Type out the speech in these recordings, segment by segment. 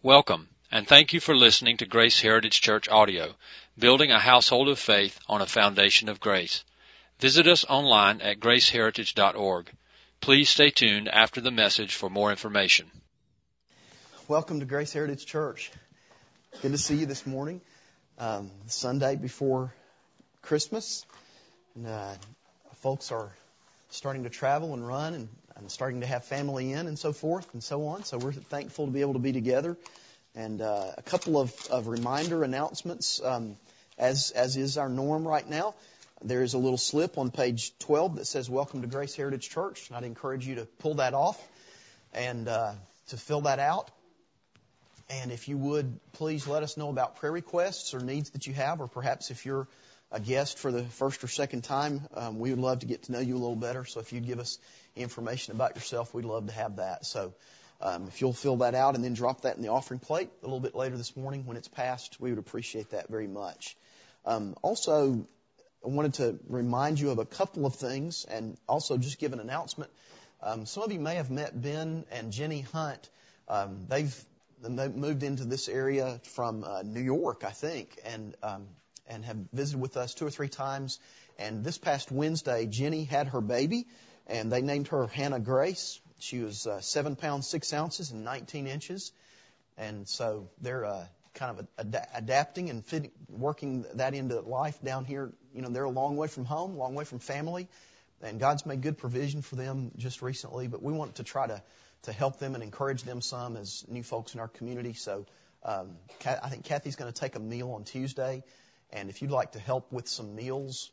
Welcome, and thank you for listening to Grace Heritage Church Audio, building a household of faith on a foundation of grace. Visit us online at graceheritage.org. Please stay tuned after the message for more information. Welcome to Grace Heritage Church. Good to see you this morning, Sunday before Christmas. And, folks are starting to travel and run and starting to have family in and so forth and so on. So we're thankful to be able to be together. And a couple of reminder announcements, as is our norm right now. There is a little slip on page 12 that says Welcome to Grace Heritage Church. And I'd encourage you to pull that off and to fill that out. And if you would, please let us know about prayer requests or needs that you have, or perhaps if you're a guest for the first or second time, we would love to get to know you a little better. So if you'd give us information about yourself, we'd love to have that. So if you'll fill that out and then drop that in the offering plate a little bit later this morning when it's passed, we would appreciate that very much. Also, I wanted to remind you of a couple of things and also just give an announcement. Some of you may have met Ben and Jenny Hunt. They moved into this area from New York, I think, and have visited with us 2 or 3 times. And this past Wednesday, Jenny had her baby, and they named her Hannah Grace. She was 7 pounds 6 ounces and 19 inches. And so they're kind of adapting and working that into life down here. You know, they're a long way from home, a long way from family, and God's made good provision for them just recently. But we want to try to help them and encourage them some as new folks in our community. So I think Kathy's going to take a meal on Tuesday. And if you'd like to help with some meals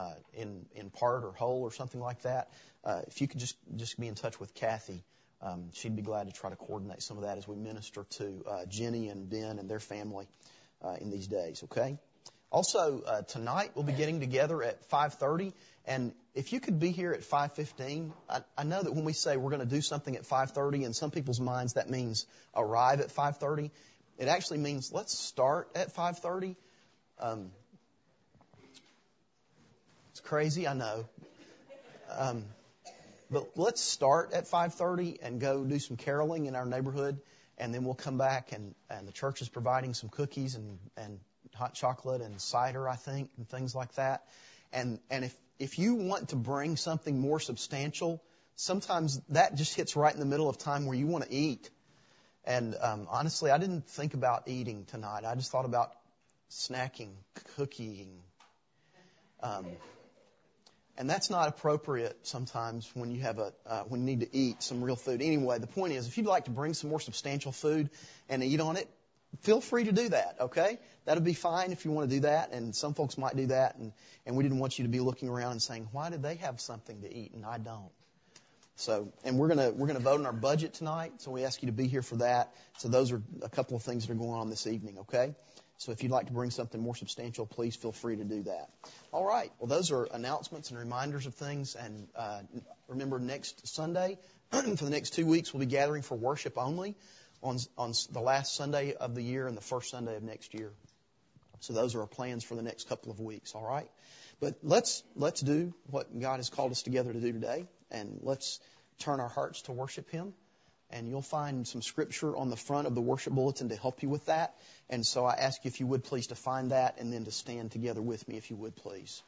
in part or whole or something like that, if you could just be in touch with Kathy, she'd be glad to try to coordinate some of that as we minister to Jenny and Ben and their family in these days, okay? Also, tonight we'll be getting together at 5:30. And if you could be here at 5:15, I know that when we say we're going to do something at 5:30, in some people's minds that means arrive at 5:30. It actually means let's start at 5:30. It's crazy, I know. But let's start at 5:30 and go do some caroling in our neighborhood, and then we'll come back and the church is providing some cookies and hot chocolate and cider, I think, and things like that. And if you want to bring something more substantial, sometimes that just hits right in the middle of time where you want to eat. And honestly, I didn't think about eating tonight. I just thought about snacking, cooking. And that's not appropriate sometimes when you have when you need to eat some real food. Anyway, the point is, if you'd like to bring some more substantial food and eat on it, feel free to do that, okay? That'll be fine if you want to do that, and some folks might do that, and we didn't want you to be looking around and saying, why did they have something to eat and I don't? So, and we're gonna vote on our budget tonight, so we ask you to be here for that. So those are a couple of things that are going on this evening, okay? So if you'd like to bring something more substantial, please feel free to do that. All right. Well, those are announcements and reminders of things. And remember, next Sunday, for the next 2 weeks, we'll be gathering for worship only on the last Sunday of the year and the first Sunday of next year. So those are our plans for the next couple of weeks. All right. But let's do what God has called us together to do today, and let's turn our hearts to worship Him. And you'll find some scripture on the front of the worship bulletin to help you with that. And so I ask you, if you would please, to find that and then to stand together with me, if you would please.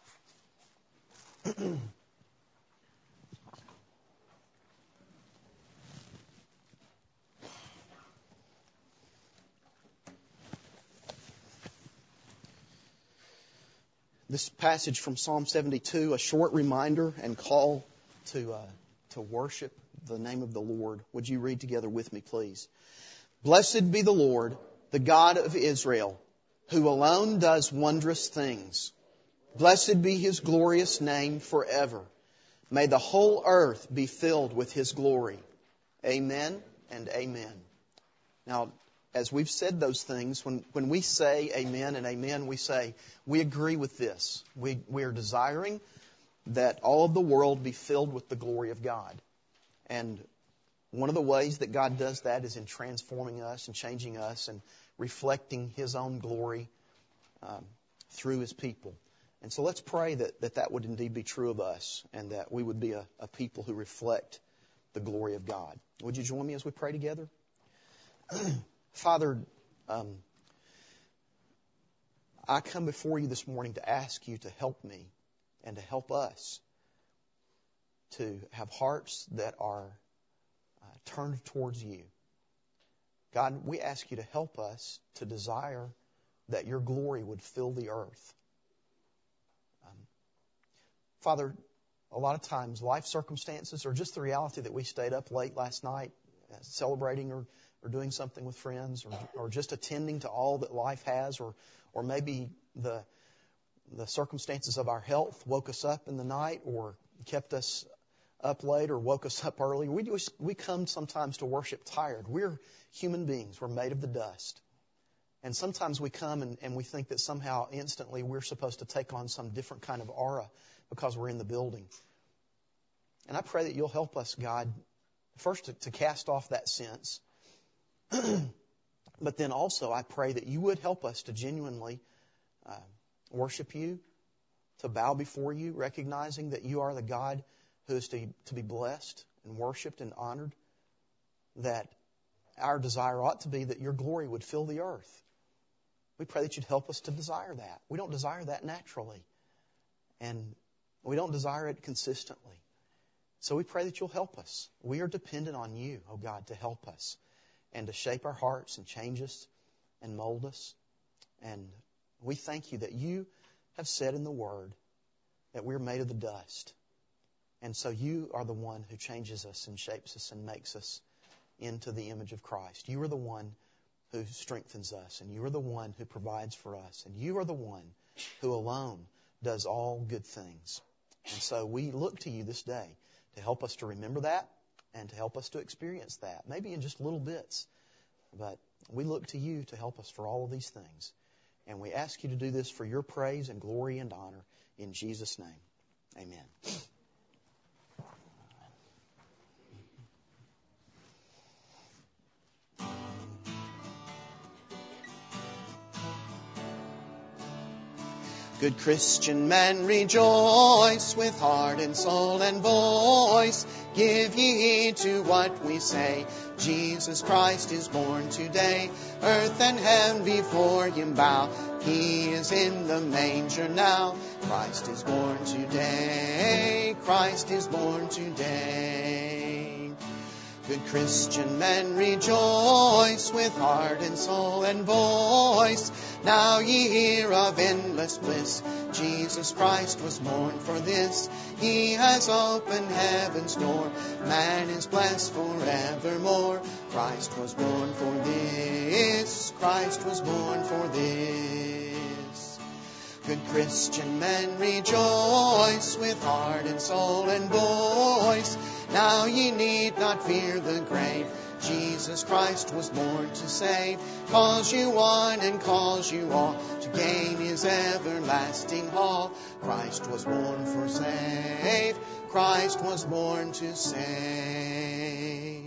This passage from Psalm 72, a short reminder and call to worship the name of the Lord. Would you read together with me, please? Blessed be the Lord, the God of Israel, who alone does wondrous things. Blessed be His glorious name forever. May the whole earth be filled with His glory. Amen and amen. Now, as we've said those things, when we say amen and amen, we say we agree with this. We are desiring that all of the world be filled with the glory of God. And one of the ways that God does that is in transforming us and changing us and reflecting His own glory through His people. And so let's pray that would indeed be true of us, and that we would be a people who reflect the glory of God. Would you join me as we pray together? Father, I come before you this morning to ask you to help me and to help us to have hearts that are turned towards you. God, we ask you to help us to desire that your glory would fill the earth. Father, a lot of times life circumstances or just the reality that we stayed up late last night celebrating or doing something with friends or just attending to all that life has or maybe the circumstances of our health woke us up in the night or kept us up late or woke us up early. We come sometimes to worship tired. We're human beings. We're made of the dust. And sometimes we come and we think that somehow instantly we're supposed to take on some different kind of aura because we're in the building. And I pray that you'll help us, God, first to cast off that sense. But then also I pray that you would help us to genuinely worship you, to bow before you, recognizing that you are the God who is to be blessed and worshiped and honored, that our desire ought to be that your glory would fill the earth. We pray that you'd help us to desire that. We don't desire that naturally, and we don't desire it consistently. So we pray that you'll help us. We are dependent on you, oh God, to help us and to shape our hearts and change us and mold us. And we thank you that you have said in the Word that we're made of the dust. And so you are the one who changes us and shapes us and makes us into the image of Christ. You are the one who strengthens us, and you are the one who provides for us, and you are the one who alone does all good things. And so we look to you this day to help us to remember that and to help us to experience that, maybe in just little bits. But we look to you to help us for all of these things. And we ask you to do this for your praise and glory and honor in Jesus' name. Amen. Good Christian man, rejoice with heart and soul and voice. Give ye heed to what we say. Jesus Christ is born today. Earth and heaven before him bow. He is in the manger now. Christ is born today. Christ is born today. Good Christian men, rejoice with heart and soul and voice. Now ye hear of endless bliss. Jesus Christ was born for this. He has opened heaven's door. Man is blessed forevermore. Christ was born for this. Christ was born for this. Good Christian men, rejoice with heart and soul and voice. Now ye need not fear the grave. Jesus Christ was born to save. Calls you one and calls you all to gain his everlasting hall. Christ was born for save. Christ was born to save.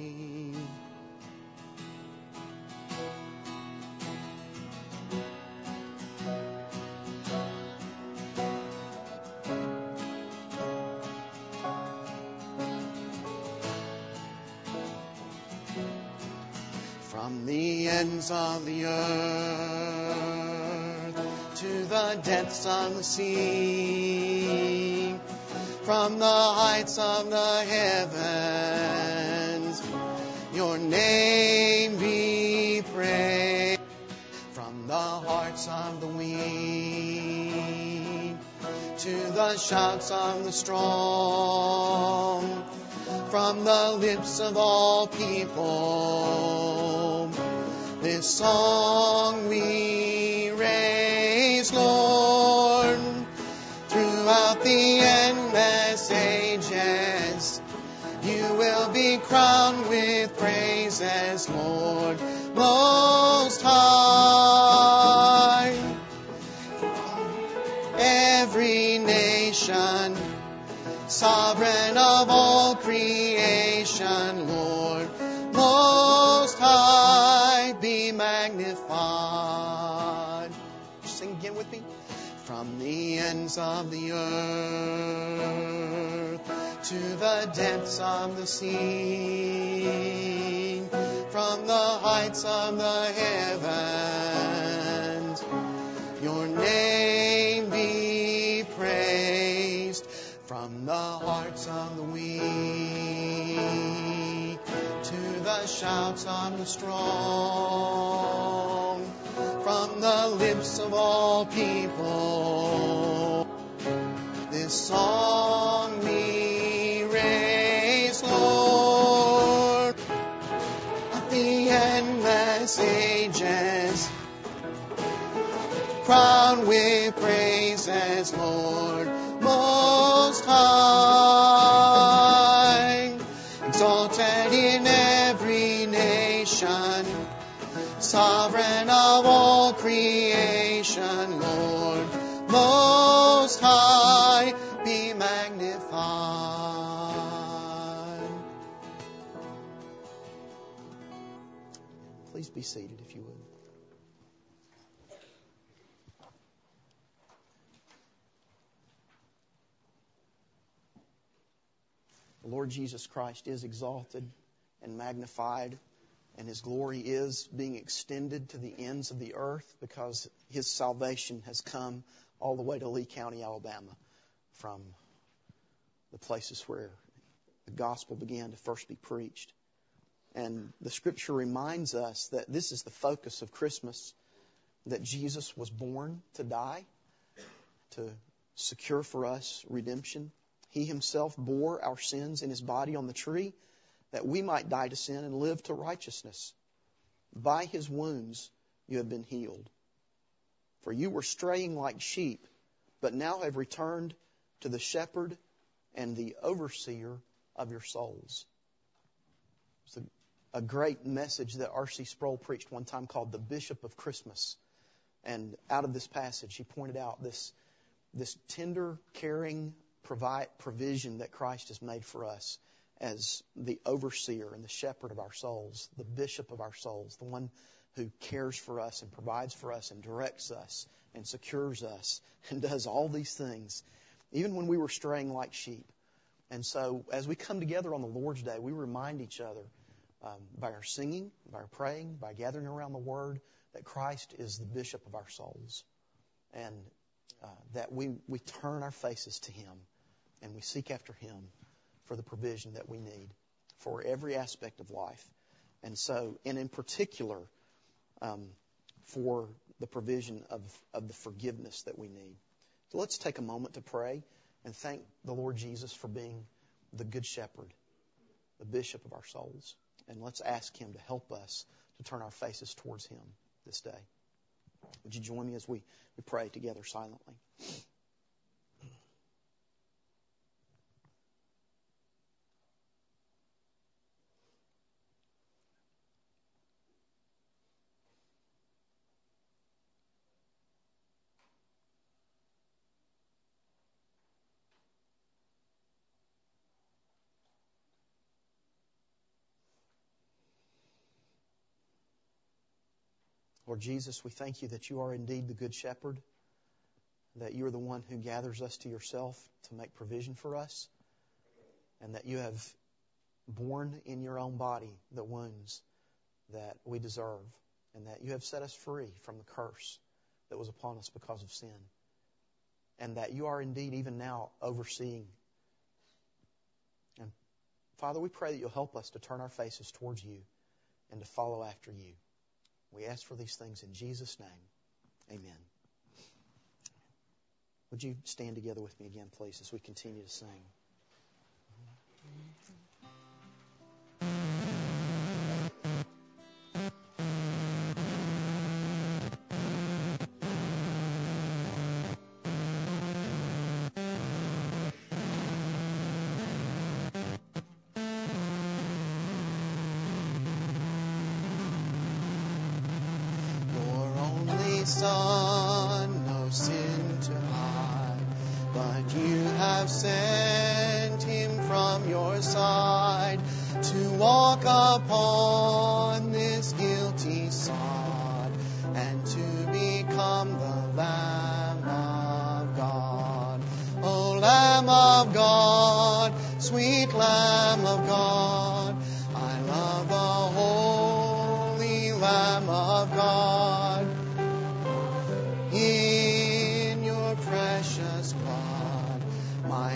From the ends of the earth to the depths of the sea, from the heights of the heavens, your name be praised. From the hearts of the weak to the shouts of the strong, from the lips of all people, this song we raise, Lord, throughout the endless ages. You will be crowned with praises, Lord, most high. Every nation, sovereign of all creation, Lord, most high, be magnified. Sing again with me. From the ends of the earth to the depths of the sea, from the heights of the heavens. Your name be praised from the hearts of the weak to the shouts of the strong, from the lips of all people. This song we raise, Lord, at the endless ages, crowned with praises, Lord, most high, exalted in every nation, sovereign of all creation, Lord, most high, be magnified. Please be seated if you would. The Lord Jesus Christ is exalted and magnified, and His glory is being extended to the ends of the earth because His salvation has come all the way to Lee County, Alabama, from the places where the gospel began to first be preached. And the Scripture reminds us that this is the focus of Christmas, that Jesus was born to die, to secure for us redemption. He Himself bore our sins in His body on the tree, that we might die to sin and live to righteousness. By His wounds you have been healed. For you were straying like sheep, but now have returned to the shepherd and the overseer of your souls. It's a great message that R.C. Sproul preached one time called The Bishop of Christmas. And out of this passage, he pointed out this tender, caring provision that Christ has made for us as the overseer and the shepherd of our souls, the bishop of our souls, the one who cares for us and provides for us and directs us and secures us and does all these things, even when we were straying like sheep. And so as we come together on the Lord's Day, we remind each other by our singing, by our praying, by gathering around the Word, that Christ is the bishop of our souls, and that we turn our faces to Him and we seek after Him for the provision that we need for every aspect of life. And so, and in particular, for the provision of the forgiveness that we need. So let's take a moment to pray and thank the Lord Jesus for being the Good Shepherd, the Bishop of our souls. And let's ask Him to help us to turn our faces towards Him this day. Would you join me as we pray together silently? Lord Jesus, we thank You that You are indeed the Good Shepherd, that You are the one who gathers us to Yourself to make provision for us, and that You have borne in Your own body the wounds that we deserve, and that You have set us free from the curse that was upon us because of sin, and that You are indeed even now overseeing. And Father, we pray that You'll help us to turn our faces towards You and to follow after You. We ask for these things in Jesus' name. Amen. Would you stand together with me again, please, as we continue to sing? Son, no sin to hide, but You have sent Him from Your side to walk upon this guilty sod and to become the Lamb of God. O Lamb of God, sweet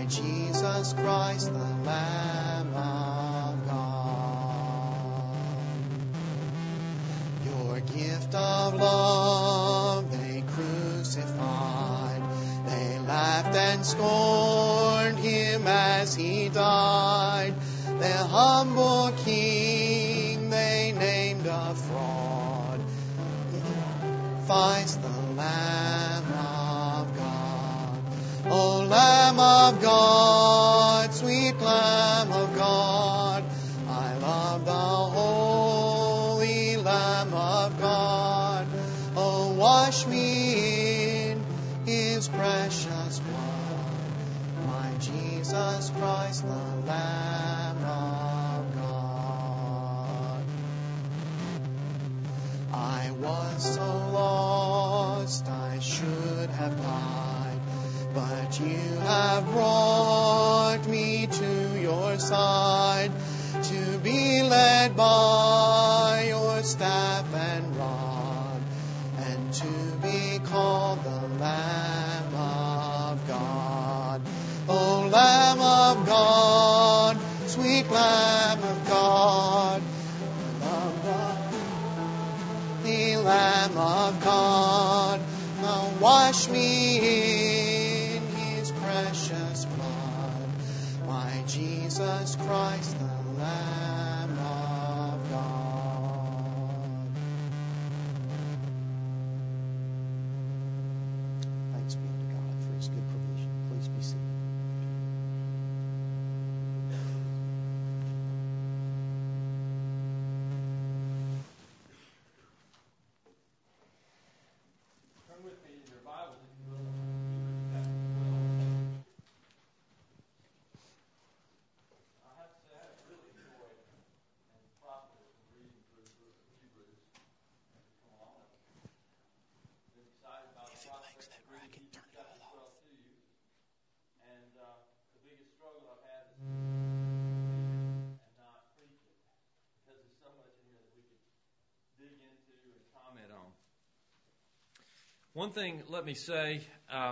Jesus Christ, the Lamb of God. Your gift of love they crucified. They laughed and scorned Him as He died. Their humble King they named a fraud. Sacrifice, the Lamb of God. O Lamb of God, sweet Lamb of God, I love the holy Lamb of God. Oh, wash me in His precious blood, my Jesus Christ, the Lamb of God. I was so lost, I should have died, but you have brought me to your side, to be led by your staff and rod, and to be called the Lamb of God. O Lamb of God, sweet Lamb of God, the Lamb of God, now wash me in His precious blood, my Jesus Christ, the Lamb of God. Thanks be to God for His good provision. Please be seated. One thing, let me say,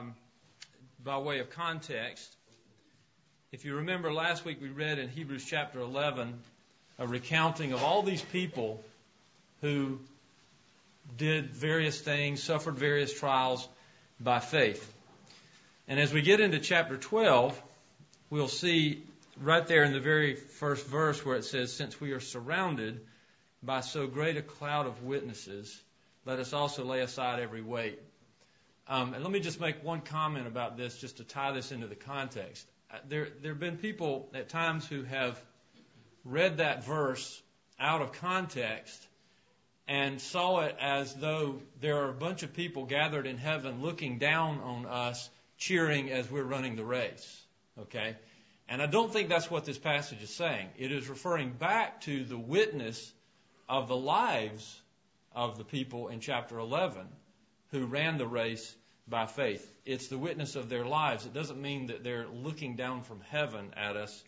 by way of context, if you remember last week we read in Hebrews chapter 11 a recounting of all these people who did various things, suffered various trials by faith. And as we get into chapter 12, we'll see right there in the very first verse where it says, "Since we are surrounded by so great a cloud of witnesses, let us also lay aside every weight." And let me just make one comment about this, just to tie this into the context. There have been people at times who have read that verse out of context and saw it as though there are a bunch of people gathered in heaven looking down on us, cheering as we're running the race. Okay? And I don't think that's what this passage is saying. It is referring back to the witness of the lives of the people in chapter 11 who ran the race by faith. It's the witness of their lives. It doesn't mean that they're looking down from heaven at us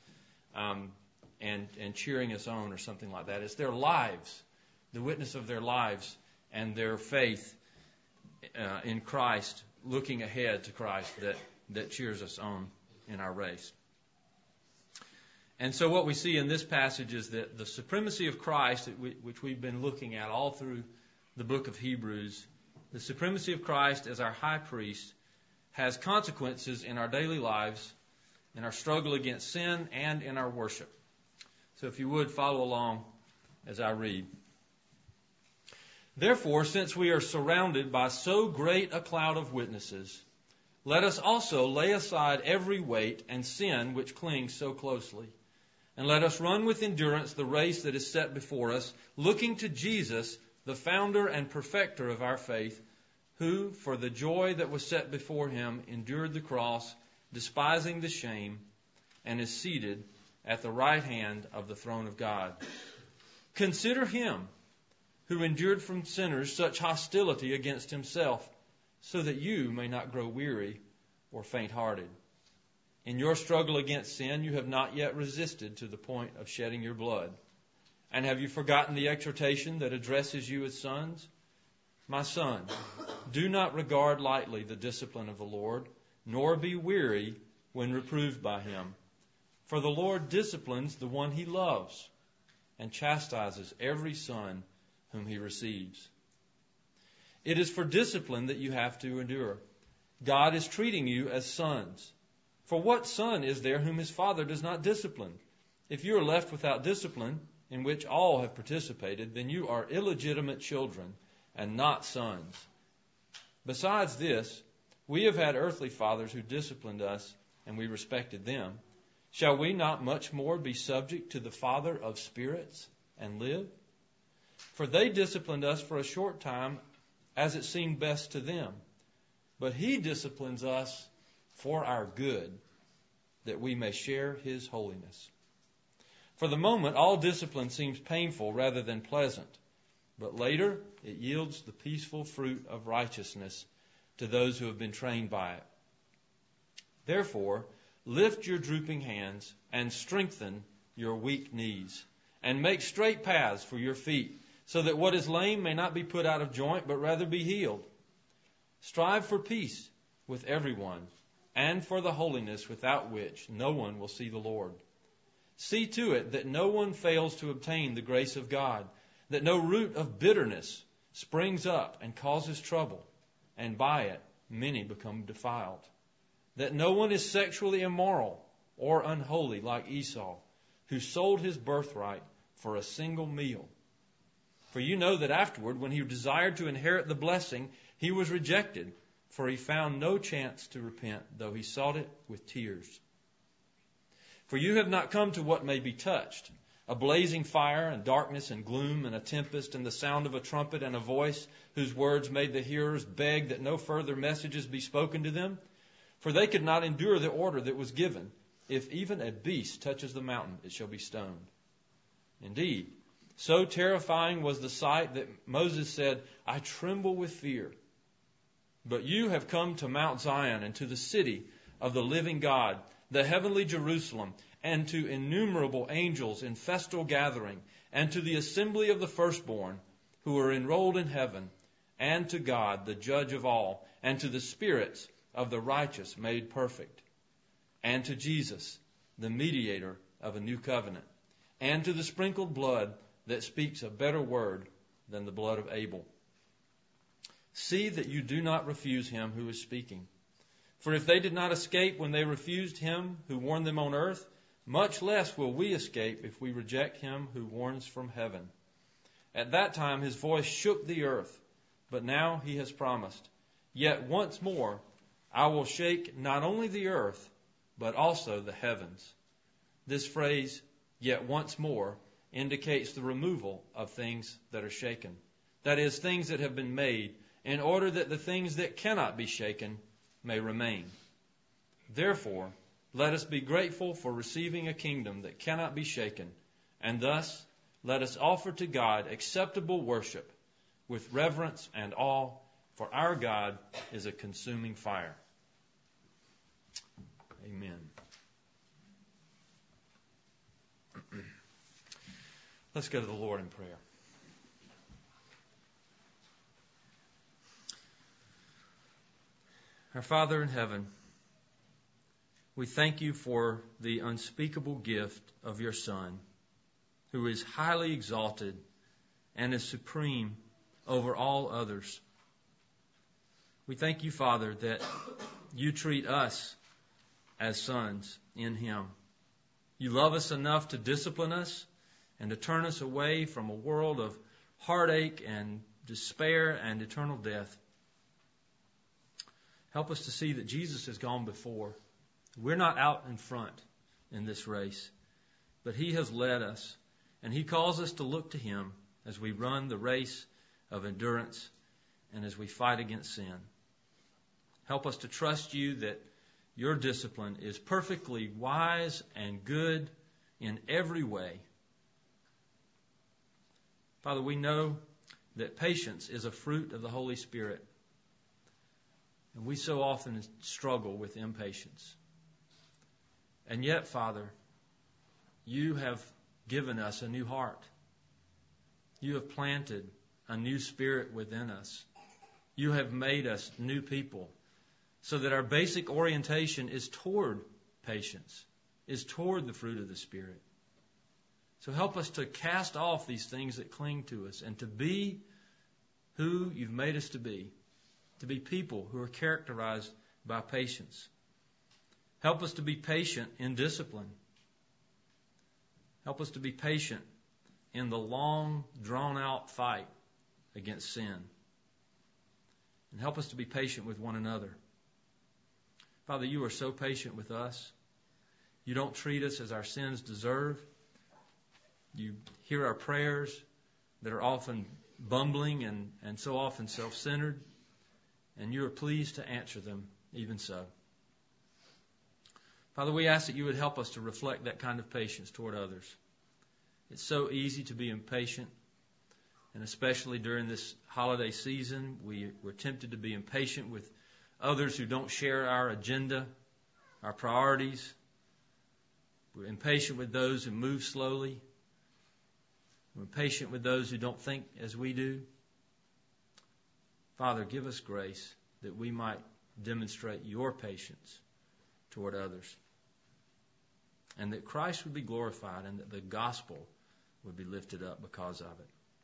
and cheering us on or something like that. It's their lives, the witness of their lives and their faith in Christ, looking ahead to Christ, that cheers us on in our race. And so what we see in this passage is that the supremacy of Christ, which we've been looking at all through the book of Hebrews, the supremacy of Christ as our high priest has consequences in our daily lives, in our struggle against sin, and in our worship. So if you would, follow along as I read. "Therefore, since we are surrounded by so great a cloud of witnesses, let us also lay aside every weight and sin which clings so closely. And let us run with endurance the race that is set before us, looking to Jesus, the founder and perfecter of our faith, who, for the joy that was set before him, endured the cross, despising the shame, and is seated at the right hand of the throne of God. Consider him who endured from sinners such hostility against himself, so that you may not grow weary or faint-hearted. In your struggle against sin, you have not yet resisted to the point of shedding your blood. And have you forgotten the exhortation that addresses you as sons? My son, do not regard lightly the discipline of the Lord, nor be weary when reproved by him. For the Lord disciplines the one he loves and chastises every son whom he receives. It is for discipline that you have to endure. God is treating you as sons. For what son is there whom his father does not discipline? If you are left without discipline, in which all have participated, then you are illegitimate children and not sons. Besides this, we have had earthly fathers who disciplined us, and we respected them. Shall we not much more be subject to the Father of spirits and live? For they disciplined us for a short time as it seemed best to them. But he disciplines us for our good, that we may share his holiness. For the moment, all discipline seems painful rather than pleasant, but later it yields the peaceful fruit of righteousness to those who have been trained by it. Therefore, lift your drooping hands and strengthen your weak knees, and make straight paths for your feet, so that what is lame may not be put out of joint, but rather be healed. Strive for peace with everyone, and for the holiness without which no one will see the Lord. See to it that no one fails to obtain the grace of God, that no root of bitterness springs up and causes trouble, and by it many become defiled. That no one is sexually immoral or unholy like Esau, who sold his birthright for a single meal. For you know that afterward, when he desired to inherit the blessing, he was rejected, for he found no chance to repent, though he sought it with tears. For you have not come to what may be touched, a blazing fire and darkness and gloom and a tempest and the sound of a trumpet and a voice whose words made the hearers beg that no further messages be spoken to them. For they could not endure the order that was given. If even a beast touches the mountain, it shall be stoned. Indeed, so terrifying was the sight that Moses said, I tremble with fear. But you have come to Mount Zion and to the city of the living God, the heavenly Jerusalem, and to innumerable angels in festal gathering, and to the assembly of the firstborn who are enrolled in heaven, and to God, the judge of all, and to the spirits of the righteous made perfect, and to Jesus, the mediator of a new covenant, and to the sprinkled blood that speaks a better word than the blood of Abel. See that you do not refuse him who is speaking. For if they did not escape when they refused him who warned them on earth, much less will we escape if we reject him who warns from heaven. At that time his voice shook the earth, but now he has promised, yet once more I will shake not only the earth, but also the heavens. This phrase, yet once more, indicates the removal of things that are shaken. That is, things that have been made, in order that the things that cannot be shaken may remain. Therefore, let us be grateful for receiving a kingdom that cannot be shaken, and thus let us offer to God acceptable worship with reverence and awe, for our God is a consuming fire. Amen. Let's go to the Lord in prayer. Our Father in heaven, we thank you for the unspeakable gift of your Son, who is highly exalted and is supreme over all others. We thank you, Father, that you treat us as sons in him. You love us enough to discipline us and to turn us away from a world of heartache and despair and eternal death. Help us to see that Jesus has gone before. We're not out in front in this race, but he has led us, and he calls us to look to him as we run the race of endurance and as we fight against sin. Help us to trust you that your discipline is perfectly wise and good in every way. Father, we know that patience is a fruit of the Holy Spirit. And we so often struggle with impatience. And yet, Father, you have given us a new heart. You have planted a new spirit within us. You have made us new people so that our basic orientation is toward patience is toward the fruit of the Spirit. So help us to cast off these things that cling to us and to be who you've made us to be people who are characterized by patience. Help us to be patient in discipline. Help us to be patient in the long, drawn-out fight against sin. And help us to be patient with one another. Father, you are so patient with us. You don't treat us as our sins deserve. You hear our prayers that are often bumbling and so often self-centered, and you are pleased to answer them even so. Father, we ask that you would help us to reflect that kind of patience toward others. It's so easy to be impatient, and especially during this holiday season, we're tempted to be impatient with others who don't share our agenda, our priorities. We're impatient with those who move slowly. We're impatient with those who don't think as we do. Father, give us grace that we might demonstrate your patience toward others, and that Christ would be glorified and that the gospel would be lifted up because of it.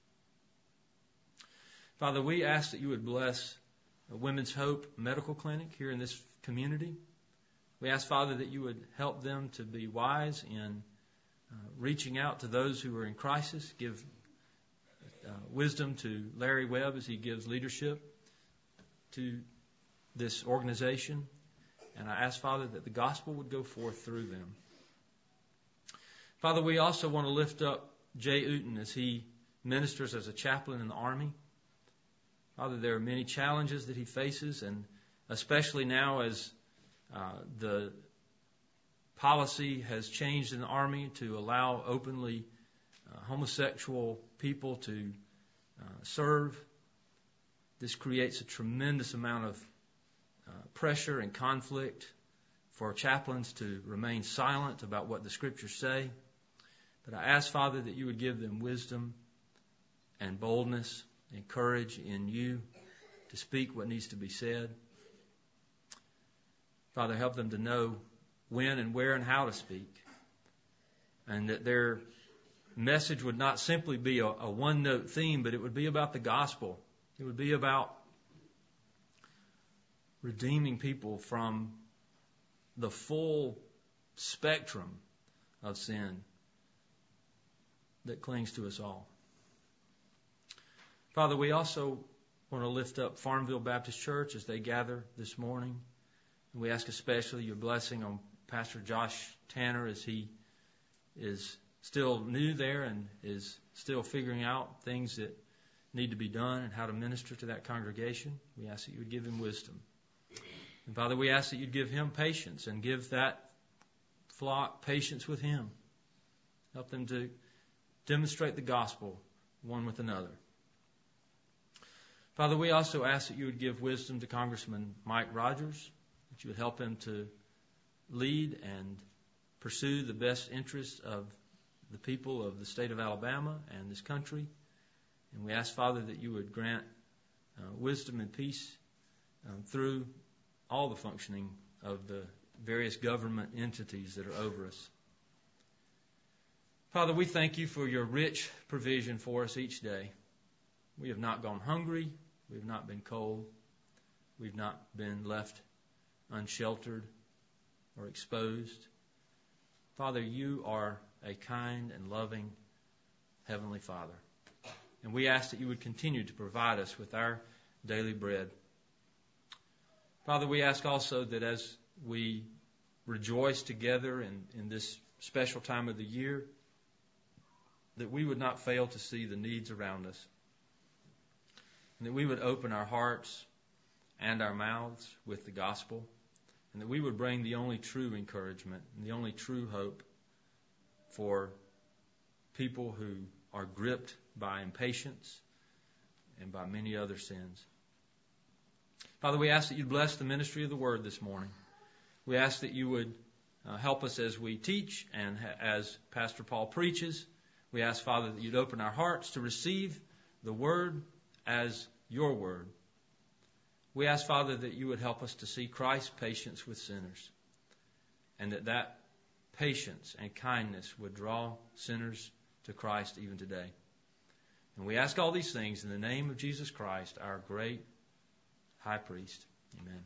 Father, we ask that you would bless Women's Hope Medical Clinic here in this community. We ask, Father, that you would help them to be wise in reaching out to those who are in crisis. Give wisdom to Larry Webb as he gives leadership to this organization. And I ask, Father, that the gospel would go forth through them. Father, we also want to lift up Jay Uten as he ministers as a chaplain in the Army. Father, there are many challenges that he faces, and especially now as the policy has changed in the Army to allow openly homosexual people to serve. This creates a tremendous amount of pressure and conflict for chaplains to remain silent about what the Scriptures say. But I ask, Father, that you would give them wisdom and boldness and courage in you to speak what needs to be said. Father, help them to know when and where and how to speak, and that their message would not simply be a one-note theme, but it would be about the gospel. It would be about redeeming people from the full spectrum of sin that clings to us all. Father, we also want to lift up Farmville Baptist Church as they gather this morning. And we ask especially your blessing on Pastor Josh Tanner as he is still new there and is still figuring out things that need to be done and how to minister to that congregation. We ask that you would give him wisdom. And Father, we ask that you'd give him patience and give that flock patience with him. Help them to demonstrate the gospel one with another. Father, we also ask that you would give wisdom to Congressman Mike Rogers, that you would help him to lead and pursue the best interests of the people of the state of Alabama and this country. And we ask, Father, that you would grant wisdom and peace through all the functioning of the various government entities that are over us. Father, we thank you for your rich provision for us each day. We have not gone hungry. We have not been cold. We've not been left unsheltered or exposed. Father, you are a kind and loving Heavenly Father. And we ask that you would continue to provide us with our daily bread. Father, we ask also that as we rejoice together in this special time of the year, that we would not fail to see the needs around us, and that we would open our hearts and our mouths with the gospel, and that we would bring the only true encouragement and the only true hope for people who are gripped by impatience and by many other sins. Father, we ask that you'd bless the ministry of the Word this morning. We ask that you would help us as we teach and as Pastor Paul preaches. We ask, Father, that you'd open our hearts to receive the Word as your Word. We ask, Father, that you would help us to see Christ's patience with sinners. and that patience and kindness would draw sinners to Christ even today. And we ask all these things in the name of Jesus Christ, our great high priest. Amen.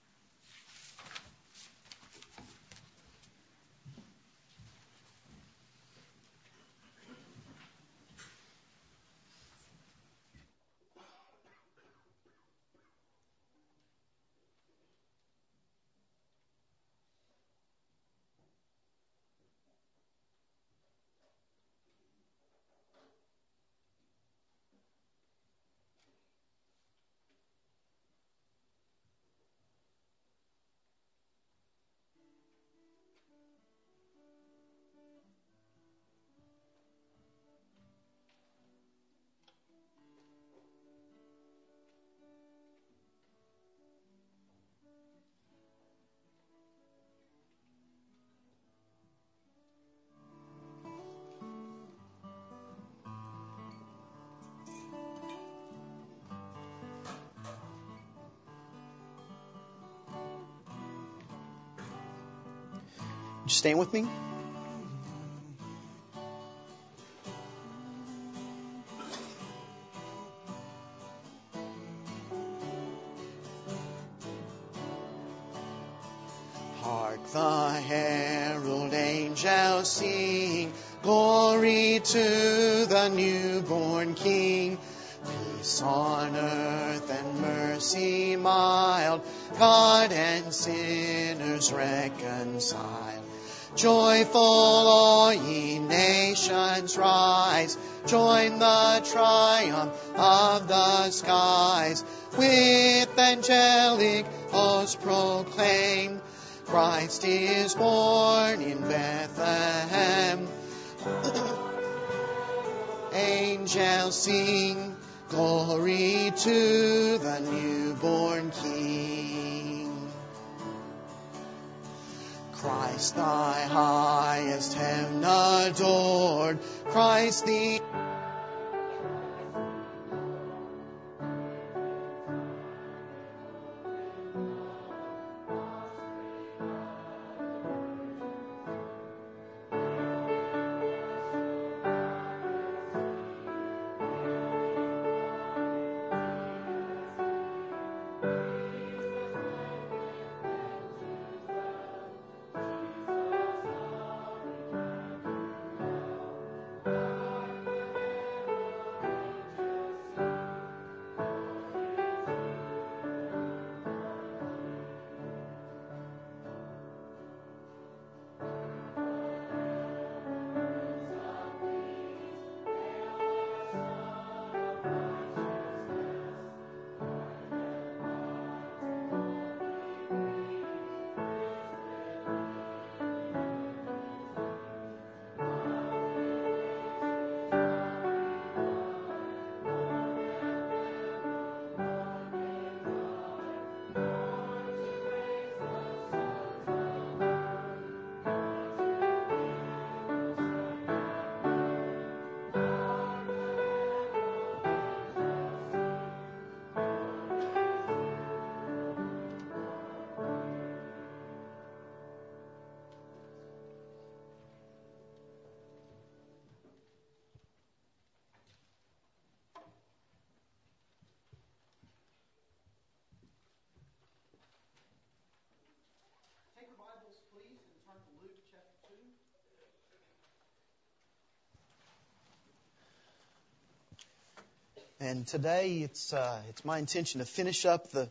Would you stand with me? Hark the herald angels sing, glory to the newborn King. Peace on earth and mercy mild, God and sinners reconciled. Joyful all ye nations rise, join the triumph of the skies. With angelic hosts proclaim, Christ is born in Bethlehem. Angels sing, glory to the newborn King. Christ thy highest heaven adored, Christ the And today it's my intention to finish up the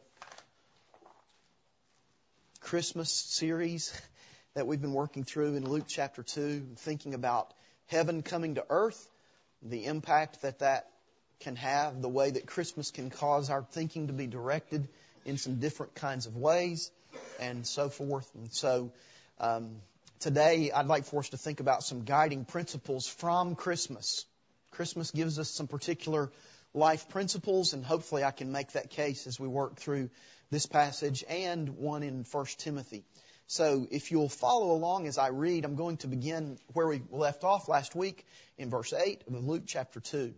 Christmas series that we've been working through in Luke chapter 2, thinking about heaven coming to earth, the impact that can have, the way that Christmas can cause our thinking to be directed in some different kinds of ways, and so forth. And so today I'd like for us to think about some guiding principles from Christmas. Christmas gives us some particular life principles, and hopefully I can make that case as we work through this passage and one in 1 Timothy. So if you'll follow along as I read, I'm going to begin where we left off last week in verse 8 of Luke chapter 2.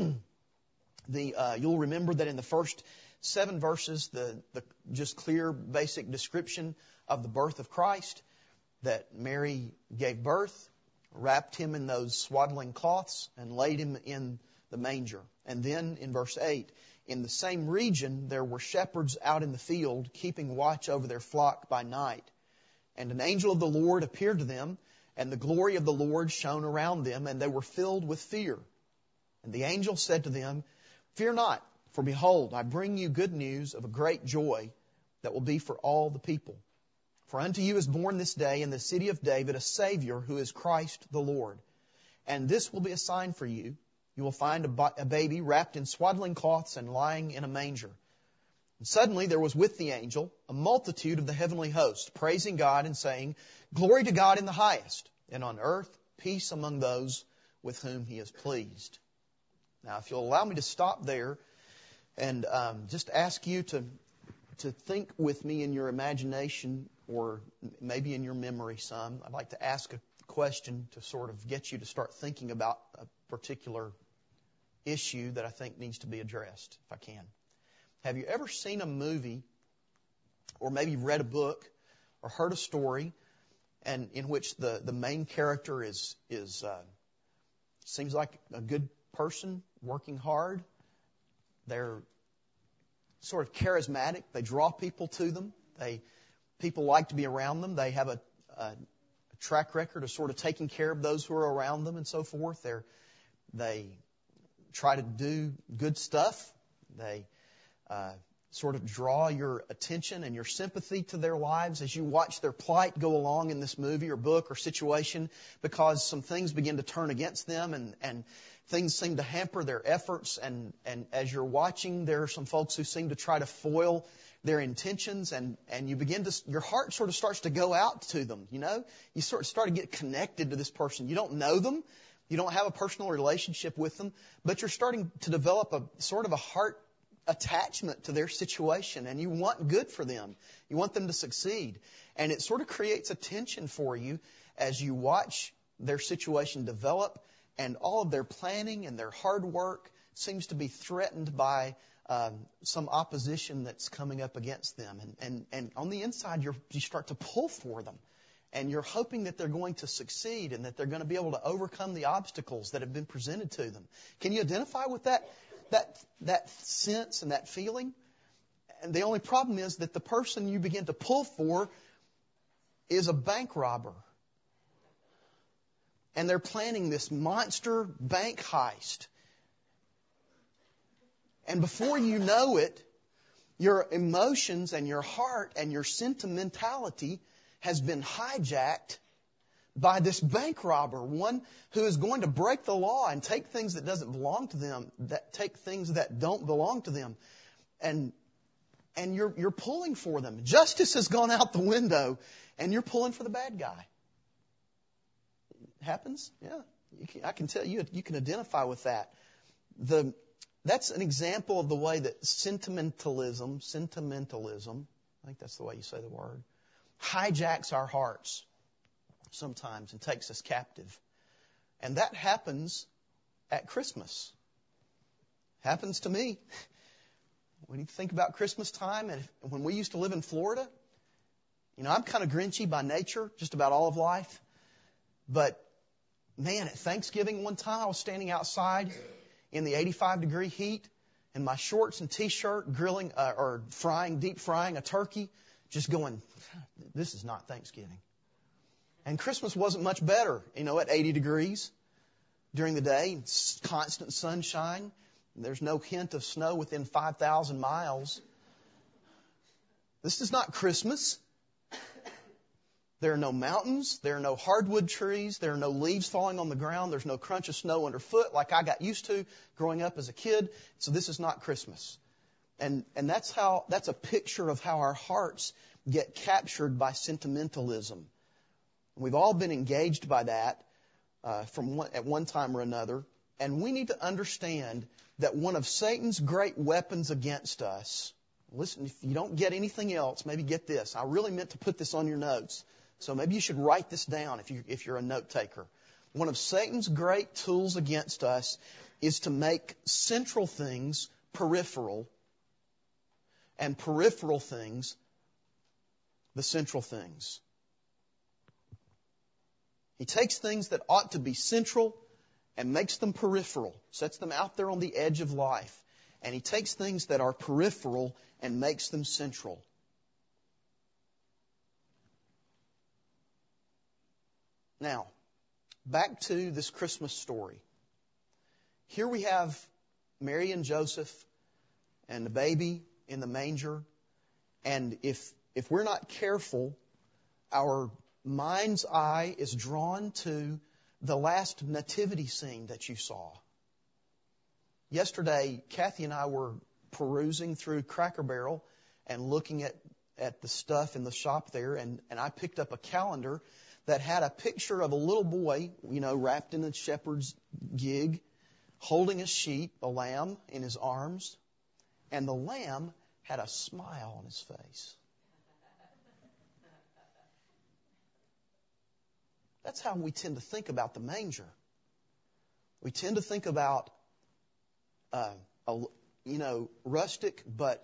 You'll remember that in the first 7 verses, the just clear basic description of the birth of Christ. that Mary gave birth, wrapped him in those swaddling cloths, and laid him in the manger. And then in verse 8, in the same region there were shepherds out in the field, keeping watch over their flock by night. And an angel of the Lord appeared to them, and the glory of the Lord shone around them, and they were filled with fear. And the angel said to them, Fear not, for behold, I bring you good news of a great joy that will be for all the people. For unto you is born this day in the city of David a Savior, who is Christ the Lord. And this will be a sign for you. You will find a baby wrapped in swaddling cloths and lying in a manger. And suddenly there was with the angel a multitude of the heavenly host, praising God and saying, Glory to God in the highest, and on earth peace among those with whom He is pleased. Now, if you'll allow me to stop there and just ask you to think with me in your imagination, or maybe in your memory some. I'd like to ask a question to sort of get you to start thinking about a particular issue that I think needs to be addressed, if I can. Have you ever seen a movie, or maybe read a book, or heard a story, and in which the main character is seems like a good person, working hard? They're sort of charismatic. They draw people to them. People like to be around them. They have a track record of sort of taking care of those who are around them and so forth. They try to do good stuff. They sort of draw your attention and your sympathy to their lives as you watch their plight go along in this movie or book or situation, because some things begin to turn against them and things seem to hamper their efforts. And as you're watching, there are some folks who seem to try to foil their intentions, and your heart sort of starts to go out to them. You know, you sort of start to get connected to this person. You don't know them. You don't have a personal relationship with them, but you're starting to develop a sort of a heart attachment to their situation, and you want good for them. You want them to succeed. And it sort of creates a tension for you as you watch their situation develop, and all of their planning and their hard work seems to be threatened by some opposition that's coming up against them. And on the inside, you start to pull for them. And you're hoping that they're going to succeed and that they're going to be able to overcome the obstacles that have been presented to them. Can you identify with that sense and that feeling? And the only problem is that the person you begin to pull for is a bank robber. And they're planning this monster bank heist. And before you know it, your emotions and your heart and your sentimentality has been hijacked by this bank robber, one who is going to break the law and take things that doesn't belong to them, take things that don't belong to them. And you're pulling for them. Justice has gone out the window, and you're pulling for the bad guy. It happens? Yeah. I can tell you, you can identify with that. That's an example of the way that sentimentalism, I think that's the way you say the word, hijacks our hearts sometimes and takes us captive. And that happens at Christmas. Happens to me. When you think about Christmas time, and when we used to live in Florida, I'm kind of grinchy by nature, just about all of life. But man, at Thanksgiving one time, I was standing outside in the 85-degree heat in my shorts and T-shirt, grilling or deep frying a turkey, just going, this is not Thanksgiving. And Christmas wasn't much better, at 80 degrees during the day, constant sunshine. There's no hint of snow within 5,000 miles. This is not Christmas. There are no mountains. There are no hardwood trees. There are no leaves falling on the ground. There's no crunch of snow underfoot like I got used to growing up as a kid. So this is not Christmas. And that's a picture of how our hearts get captured by sentimentalism. We've all been engaged by that at one time or another. And we need to understand that one of Satan's great weapons against us, listen, if you don't get anything else, maybe get this. I really meant to put this on your notes. So maybe you should write this down if you're a note taker. One of Satan's great tools against us is to make central things peripheral, and peripheral things the central things. He takes things that ought to be central and makes them peripheral, sets them out there on the edge of life. And He takes things that are peripheral and makes them central. Now, back to this Christmas story. Here we have Mary and Joseph and the baby in the manger. And if we're not careful, our mind's eye is drawn to the last nativity scene that you saw. Yesterday, Kathy and I were perusing through Cracker Barrel and looking at the stuff in the shop there, and I picked up a calendar that had a picture of a little boy, wrapped in a shepherd's gig, holding a sheep, a lamb, in his arms, and the lamb had a smile on his face. That's how we tend to think about the manger. We tend to think about, rustic, but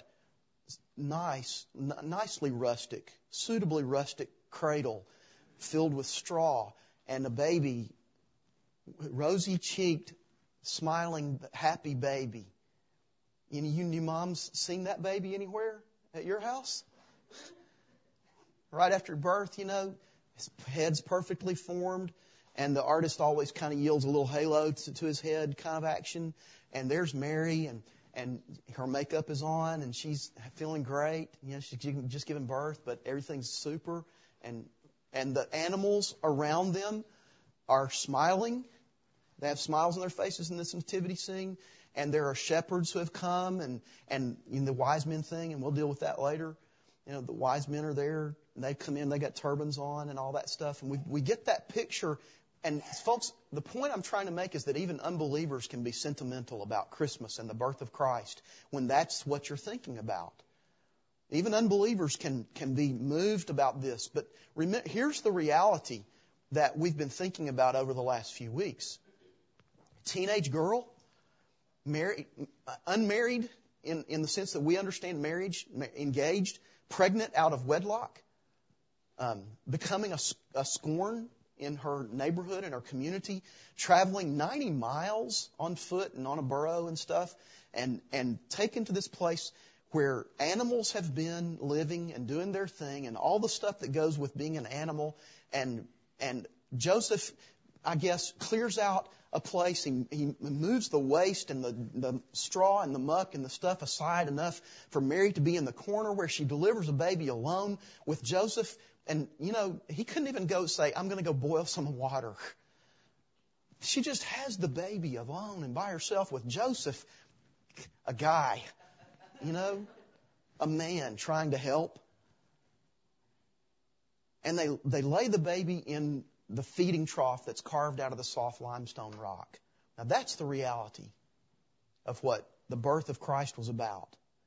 nicely rustic, suitably rustic cradle filled with straw and a baby, rosy-cheeked, smiling, happy baby. You moms seen that baby anywhere at your house? Right after birth, his head's perfectly formed, and the artist always kind of yields a little halo to his head kind of action. And there's Mary, and her makeup is on, and she's feeling great. She's just given birth, but everything's super. And the animals around them are smiling. They have smiles on their faces in this nativity scene. And there are shepherds who have come, and the wise men thing, and we'll deal with that later. The wise men are there, and they come in, they got turbans on and all that stuff. And we get that picture. And folks, the point I'm trying to make is that even unbelievers can be sentimental about Christmas and the birth of Christ when that's what you're thinking about. Even unbelievers can be moved about this. But remember, here's the reality that we've been thinking about over the last few weeks. Teenage girl, unmarried in the sense that we understand marriage, engaged, pregnant out of wedlock, becoming a scorn in her neighborhood and her community, traveling 90 miles on foot and on a burro and stuff, and taken to this place where animals have been living and doing their thing and all the stuff that goes with being an animal. And Joseph, I guess, clears out a place. He moves the waste and the straw and the muck and the stuff aside enough for Mary to be in the corner where she delivers a baby alone with Joseph. And, he couldn't even go say, I'm going to go boil some water. She just has the baby alone and by herself with Joseph, a guy, a man trying to help. And they lay the baby in the feeding trough that's carved out of the soft limestone rock. Now that's the reality of what the birth of Christ was about.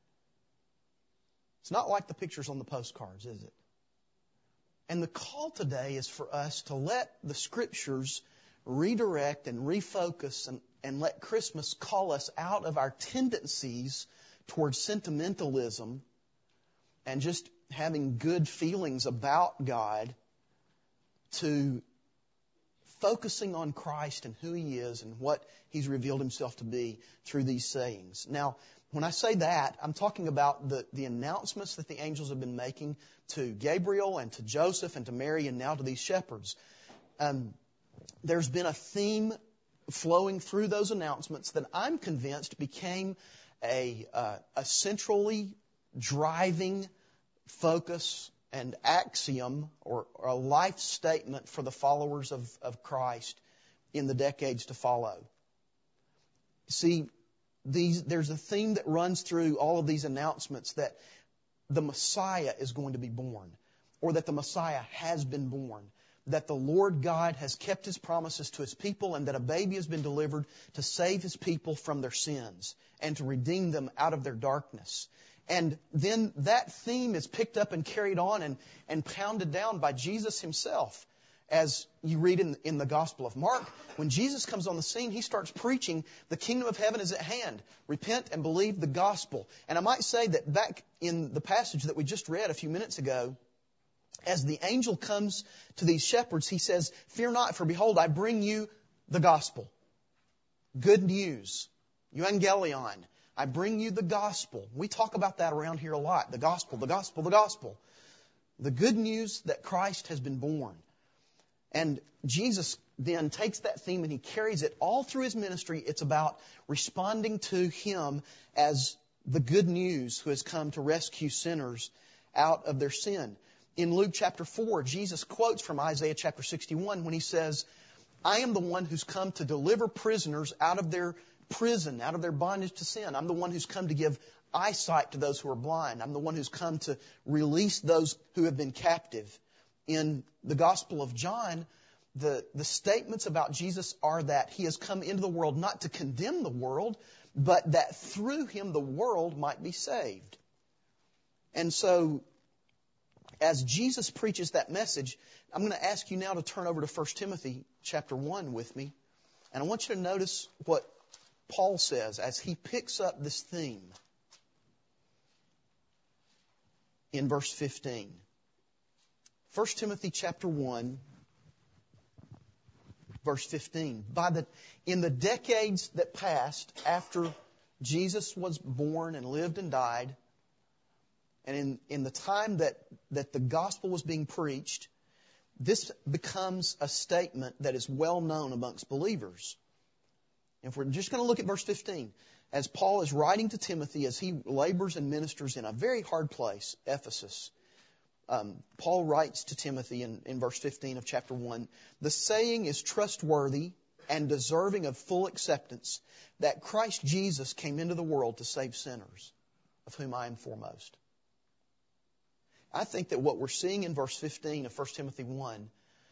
It's not like the pictures on the postcards, is it? And the call today is for us to let the Scriptures redirect and refocus and let Christmas call us out of our tendencies towards sentimentalism and just having good feelings about God to focusing on Christ and who He is and what He's revealed Himself to be through these sayings. Now, when I say that, I'm talking about the announcements that the angels have been making to Gabriel and to Joseph and to Mary and now to these shepherds. There's been a theme flowing through those announcements that I'm convinced became a centrally driving focus and axiom or a life statement for the followers of Christ in the decades to follow. See, there's a theme that runs through all of these announcements that the Messiah is going to be born, or that the Messiah has been born, that the Lord God has kept His promises to His people, and that a baby has been delivered to save His people from their sins and to redeem them out of their darkness. And then that theme is picked up and carried on and pounded down by Jesus Himself. As you read in the Gospel of Mark, when Jesus comes on the scene, He starts preaching, the kingdom of heaven is at hand. Repent and believe the gospel. And I might say that back in the passage that we just read a few minutes ago, as the angel comes to these shepherds, he says, "Fear not, for behold, I bring you the gospel." Good news. Evangelion. I bring you the gospel. We talk about that around here a lot. The gospel, the gospel, the gospel. The good news that Christ has been born. And Jesus then takes that theme and he carries it all through his ministry. It's about responding to him as the good news who has come to rescue sinners out of their sin. In Luke chapter 4, Jesus quotes from Isaiah chapter 61 when he says, "I am the one who's come to deliver prisoners out of their prison, out of their bondage to sin. I'm the one who's come to give eyesight to those who are blind. I'm the one who's come to release those who have been captive." In the Gospel of John, the statements about Jesus are that he has come into the world not to condemn the world, but that through him the world might be saved. And so, as Jesus preaches that message, I'm going to ask you now to turn over to 1 Timothy chapter 1 with me. And I want you to notice what Paul says as he picks up this theme in verse 15. 1 Timothy chapter 1, verse 15. In the decades that passed after Jesus was born and lived and died, and in the time that the gospel was being preached, this becomes a statement that is well known amongst believers. If we're just going to look at verse 15, as Paul is writing to Timothy as he labors and ministers in a very hard place, Ephesus, Paul writes to Timothy in verse 15 of chapter 1, "The saying is trustworthy and deserving of full acceptance, that Christ Jesus came into the world to save sinners, of whom I am foremost." I think that what we're seeing in verse 15 of 1 Timothy 1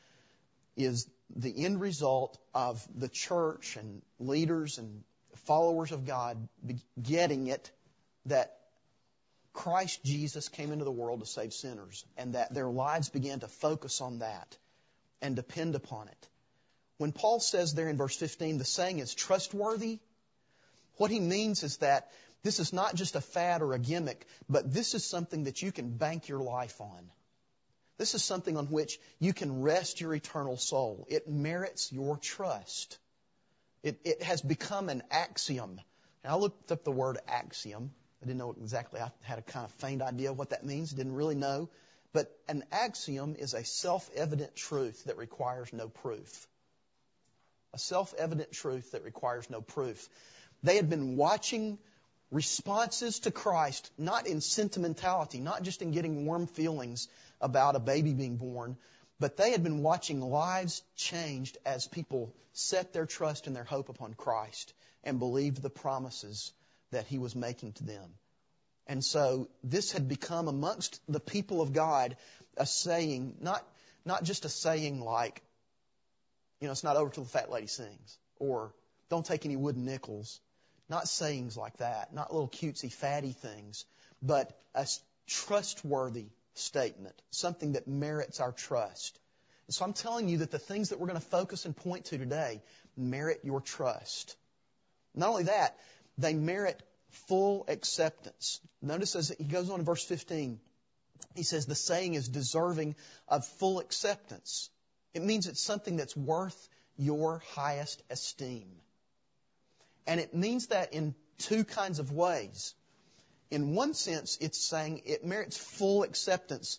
is the end result of the church and leaders and followers of God getting it that Christ Jesus came into the world to save sinners, and that their lives began to focus on that and depend upon it. When Paul says there in verse 15, the saying is trustworthy, what he means is that this is not just a fad or a gimmick, but this is something that you can bank your life on. This is something on which you can rest your eternal soul. It merits your trust. It has become an axiom. And I looked up the word axiom. I didn't know exactly. I had a kind of faint idea of what that means. Didn't really know. But an axiom is a self-evident truth that requires no proof. A self-evident truth that requires no proof. They had been watching responses to Christ, not in sentimentality, not just in getting warm feelings about a baby being born, but they had been watching lives changed as people set their trust and their hope upon Christ and believed the promises that He was making to them. And so this had become amongst the people of God a saying, not just a saying like, it's not over till the fat lady sings, or don't take any wooden nickels. Not sayings like that, not little cutesy, fatty things, but a trustworthy statement, something that merits our trust. And so I'm telling you that the things that we're going to focus and point to today merit your trust. Not only that, they merit full acceptance. Notice as he goes on in verse 15, he says the saying is deserving of full acceptance. It means it's something that's worth your highest esteem. And it means that in two kinds of ways. In one sense, it's saying it merits full acceptance.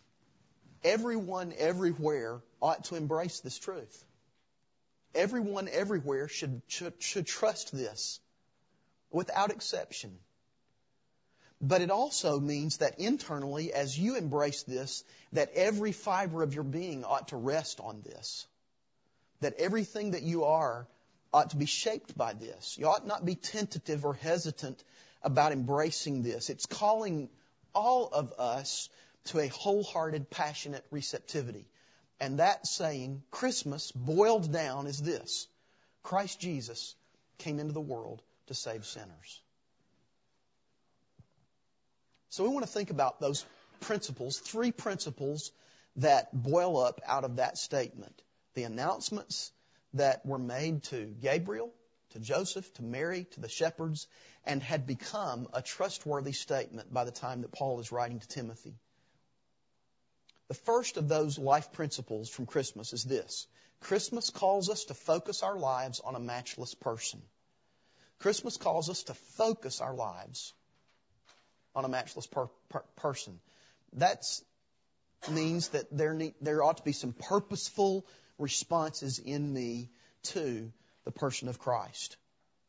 Everyone everywhere ought to embrace this truth. Everyone everywhere should trust this without exception. But it also means that internally, as you embrace this, that every fiber of your being ought to rest on this. That everything that you are ought to be shaped by this. You ought not be tentative or hesitant about embracing this. It's calling all of us to a wholehearted, passionate receptivity. And that saying, Christmas, boiled down, is this: Christ Jesus came into the world to save sinners. So we want to think about those principles, 3 principles that boil up out of that statement. The announcements that were made to Gabriel, to Joseph, to Mary, to the shepherds, and had become a trustworthy statement by the time that Paul is writing to Timothy. The first of those life principles from Christmas is this. Christmas calls us to focus our lives on a matchless person. Christmas calls us to focus our lives on a matchless person. That means that there ought to be some purposeful responses in me to the person of Christ.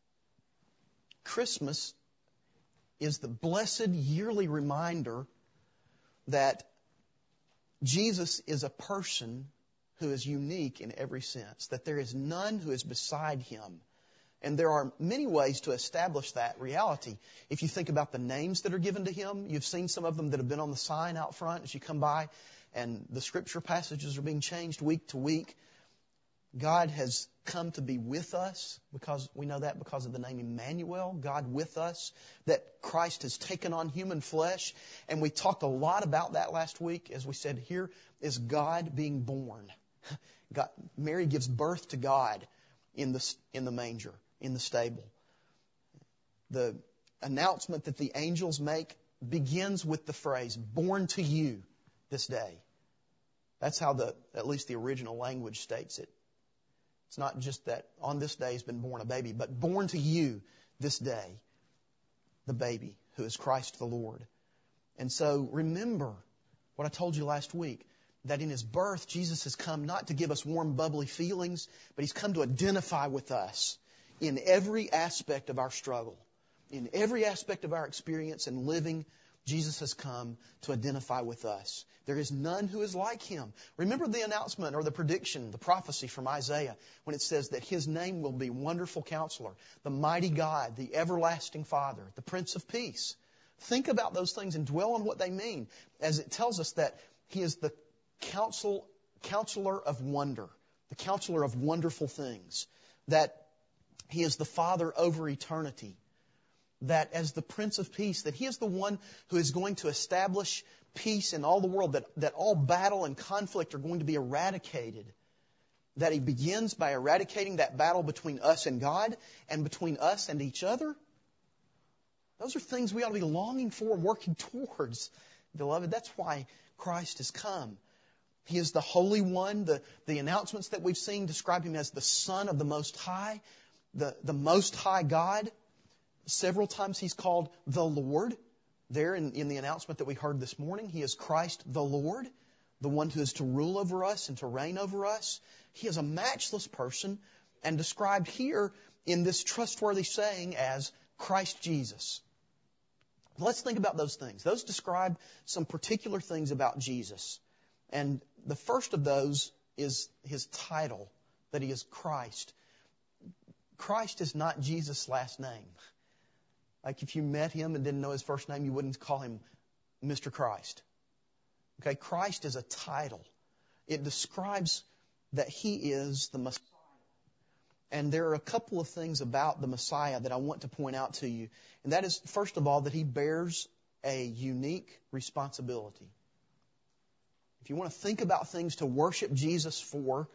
Christmas is the blessed yearly reminder that Jesus is a person who is unique in every sense, that there is none who is beside Him. And there are many ways to establish that reality. If you think about the names that are given to Him, you've seen some of them that have been on the sign out front as you come by, and the Scripture passages are being changed week to week. God has come to be with us, because we know that because of the name Emmanuel, God with us, that Christ has taken on human flesh. And we talked a lot about that last week. As we said, here is God being born. Mary gives birth to God in the manger, in the stable. The announcement that the angels make begins with the phrase, born to you this day. That's how at least the original language states it. It's not just that on this day has been born a baby, but born to you this day, the baby who is Christ the Lord. And so remember what I told you last week, that in His birth, Jesus has come not to give us warm, bubbly feelings, but He's come to identify with us in every aspect of our struggle, in every aspect of our experience and living. Jesus has come to identify with us. There is none who is like Him. Remember the announcement or the prediction, the prophecy from Isaiah, when it says that His name will be Wonderful Counselor, the Mighty God, the Everlasting Father, the Prince of Peace. Think about those things and dwell on what they mean, as it tells us that He is the Counselor of Wonder, the Counselor of Wonderful Things, that He is the Father over eternity, that as the Prince of Peace, that He is the one who is going to establish peace in all the world, that all battle and conflict are going to be eradicated, that He begins by eradicating that battle between us and God and between us and each other. Those are things we ought to be longing for and working towards, beloved. That's why Christ has come. He is the Holy One. The announcements that we've seen describe Him as the Son of the Most High, the Most High God. Several times He's called the Lord. There in the announcement that we heard this morning, He is Christ the Lord, the one who is to rule over us and to reign over us. He is a matchless person and described here in this trustworthy saying as Christ Jesus. Let's think about those things. Those describe some particular things about Jesus. And the first of those is His title, that He is Christ. Christ is not Jesus' last name. Like if you met Him and didn't know His first name, you wouldn't call Him Mr. Christ. Okay, Christ is a title. It describes that He is the Messiah. And there are a couple of things about the Messiah that I want to point out to you. And that is, first of all, that He bears a unique responsibility. If you want to think about things to worship Jesus for,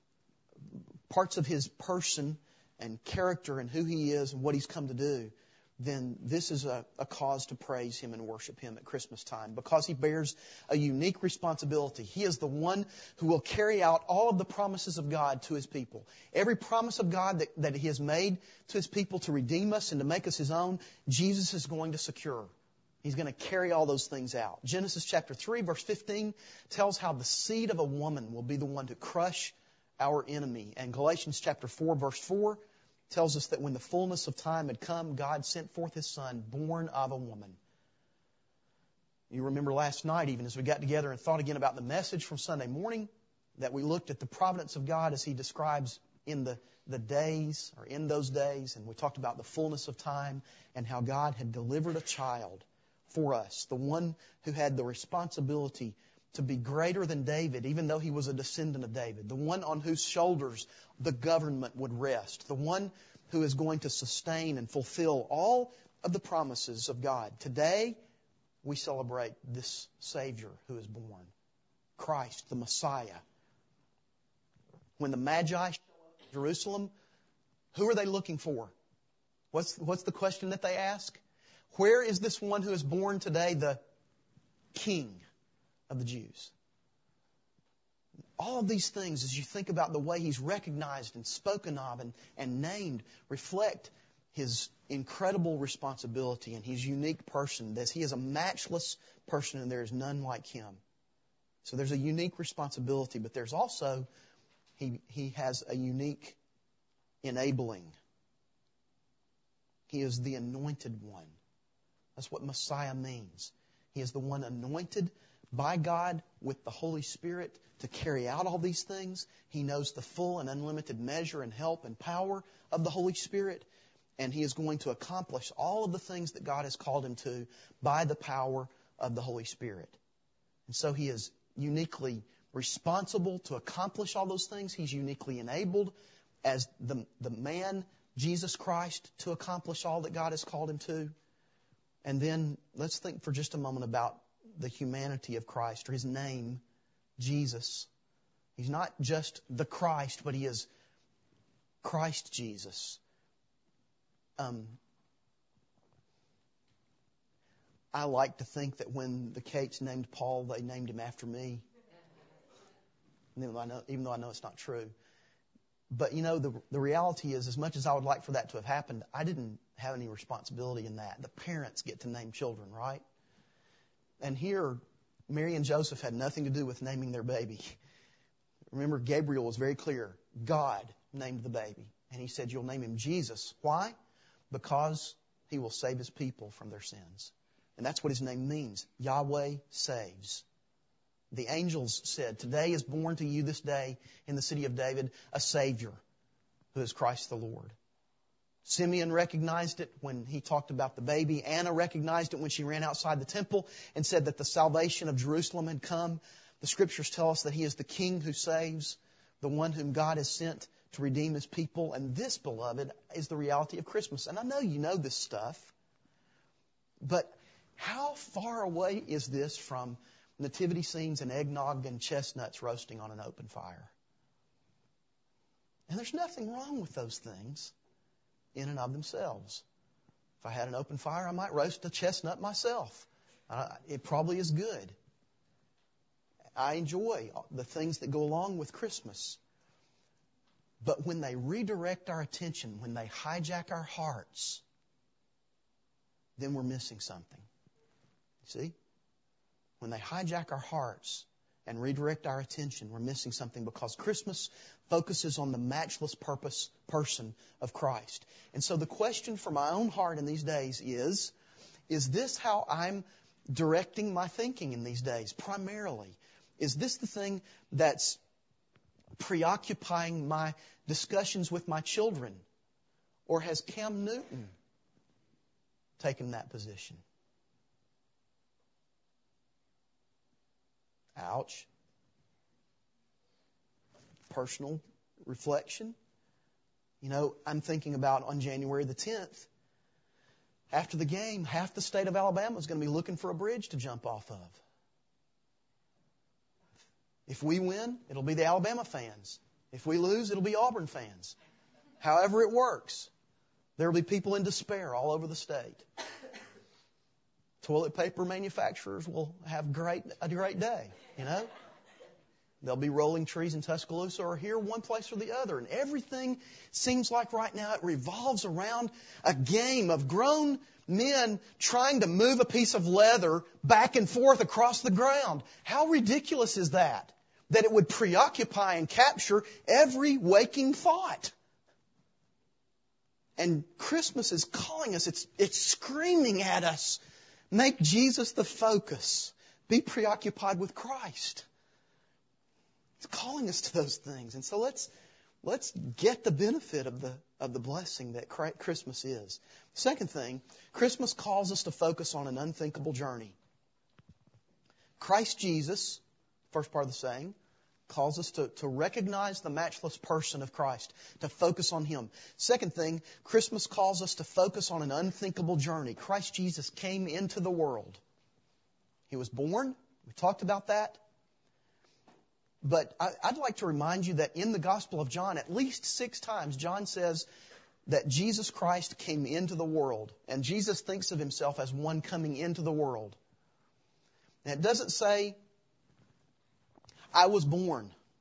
parts of His person and character and who He is and what He's come to do, then this is a cause to praise Him and worship Him at Christmas time, because He bears a unique responsibility. He is the one who will carry out all of the promises of God to His people. Every promise of God that He has made to His people to redeem us and to make us His own, Jesus is going to secure. He's going to carry all those things out. Genesis chapter 3, verse 15 tells how the seed of a woman will be the one to crush our enemy. And Galatians chapter 4, verse 4 tells us that when the fullness of time had come, God sent forth His Son, born of a woman. You remember last night, even as we got together and thought again about the message from Sunday morning, that we looked at the providence of God as He describes in the days, or in those days, and we talked about the fullness of time and how God had delivered a child for us, the one who had the responsibility to be greater than David, even though he was a descendant of David, the one on whose shoulders the government would rest, the one who is going to sustain and fulfill all of the promises of God. Today, we celebrate this Savior who is born, Christ, the Messiah. When the Magi show up in Jerusalem, who are they looking for? What's the question that they ask? Where is this one who is born today, the King of the Jews? All of these things, as you think about the way He's recognized and spoken of and named, reflect His incredible responsibility and His unique person. That He is a matchless person and there is none like Him. So there's a unique responsibility, but there's also, He has a unique enabling. He is the anointed one. That's what Messiah means. He is the one anointed by God with the Holy Spirit to carry out all these things. He knows the full and unlimited measure and help and power of the Holy Spirit. And He is going to accomplish all of the things that God has called Him to by the power of the Holy Spirit. And so He is uniquely responsible to accomplish all those things. He's uniquely enabled as the man, Jesus Christ, to accomplish all that God has called Him to. And then let's think for just a moment about the humanity of Christ, or His name, Jesus. He's not just the Christ, but He is Christ Jesus. I like to think that when the Cates named Paul, they named him after me. Even though I know it's not true. But the reality is, as much as I would like for that to have happened, I didn't have any responsibility in that. The parents get to name children, right? And here, Mary and Joseph had nothing to do with naming their baby. Remember, Gabriel was very clear. God named the baby. And He said, you'll name him Jesus. Why? Because He will save His people from their sins. And that's what His name means. Yahweh saves. The angels said, today is born to you this day in the city of David a Savior who is Christ the Lord. Simeon recognized it when he talked about the baby. Anna recognized it when she ran outside the temple and said that the salvation of Jerusalem had come. The Scriptures tell us that He is the King who saves, the one whom God has sent to redeem His people. And this, beloved, is the reality of Christmas. And I know you know this stuff, but how far away is this from nativity scenes and eggnog and chestnuts roasting on an open fire? And there's nothing wrong with those things in and of themselves. If I had an open fire, I might roast a chestnut myself. It probably is good. I enjoy the things that go along with Christmas. But when they redirect our attention, when they hijack our hearts, then we're missing something. See? When they hijack our hearts and redirect our attention, we're missing something, because Christmas focuses on the matchless person of Christ. And so the question for my own heart in these days is this how I'm directing my thinking in these days primarily? Is this the thing that's preoccupying my discussions with my children? Or has Cam Newton taken that position? Ouch. Personal reflection. I'm thinking about on January the 10th, after the game, half the state of Alabama is going to be looking for a bridge to jump off of. If we win, it'll be the Alabama fans. If we lose, it'll be Auburn fans. However it works, there will be people in despair all over the state. Toilet paper manufacturers will have a great day, They'll be rolling trees in Tuscaloosa or here, one place or the other. And everything seems like right now it revolves around a game of grown men trying to move a piece of leather back and forth across the ground. How ridiculous is that? That it would preoccupy and capture every waking thought. And Christmas is calling us, it's screaming at us. Make Jesus the focus. Be preoccupied with Christ. It's calling us to those things. And so let's get the benefit of the blessing that Christmas is. Second thing, Christmas calls us to focus on an unthinkable journey. Christ Jesus, first part of the saying, calls us to recognize the matchless person of Christ, to focus on Him. Second thing, Christmas calls us to focus on an unthinkable journey. Christ Jesus came into the world. He was born. We talked about that. But I'd like to remind you that in the Gospel of John, at least 6 times, John says that Jesus Christ came into the world. And Jesus thinks of Himself as one coming into the world. And it doesn't say, I was born.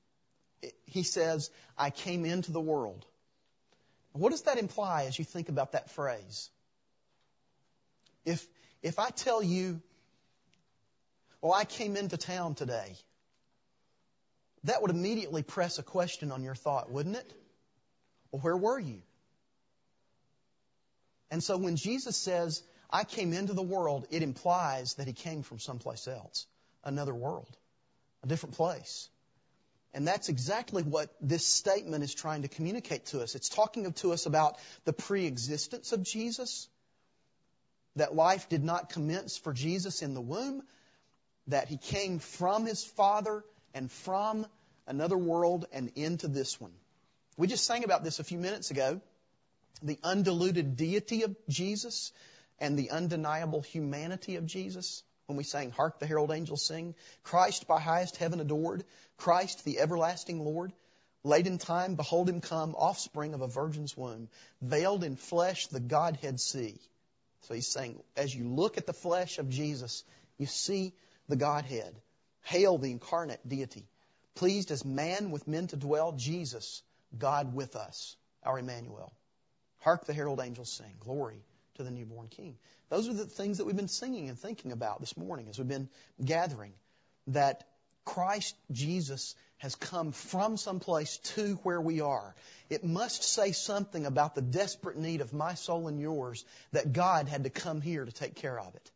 He says, I came into the world. What does that imply as you think about that phrase? If I tell you, well, I came into town today, that would immediately press a question on your thought, wouldn't it? Well, where were you? And so when Jesus says, I came into the world, it implies that He came from someplace else, another world, a different place. And that's exactly what this statement is trying to communicate to us. It's talking to us about the pre-existence of Jesus, that life did not commence for Jesus in the womb, that He came from His Father and from another world and into this one. We just sang about this a few minutes ago, the undiluted deity of Jesus and the undeniable humanity of Jesus. When we sang, Hark the Herald Angels Sing, Christ by highest heaven adored, Christ the everlasting Lord, late in time, behold Him come, offspring of a virgin's womb, veiled in flesh the Godhead see. So He's saying, as you look at the flesh of Jesus, you see the Godhead. Hail the incarnate deity. Pleased as man with men to dwell, Jesus, God with us, our Emmanuel. Hark the herald angels sing, glory to the newborn King. Those are the things that we've been singing and thinking about this morning as we've been gathering. That Christ Jesus has come from someplace to where we are. It must say something about the desperate need of my soul and yours that God had to come here to take care of it.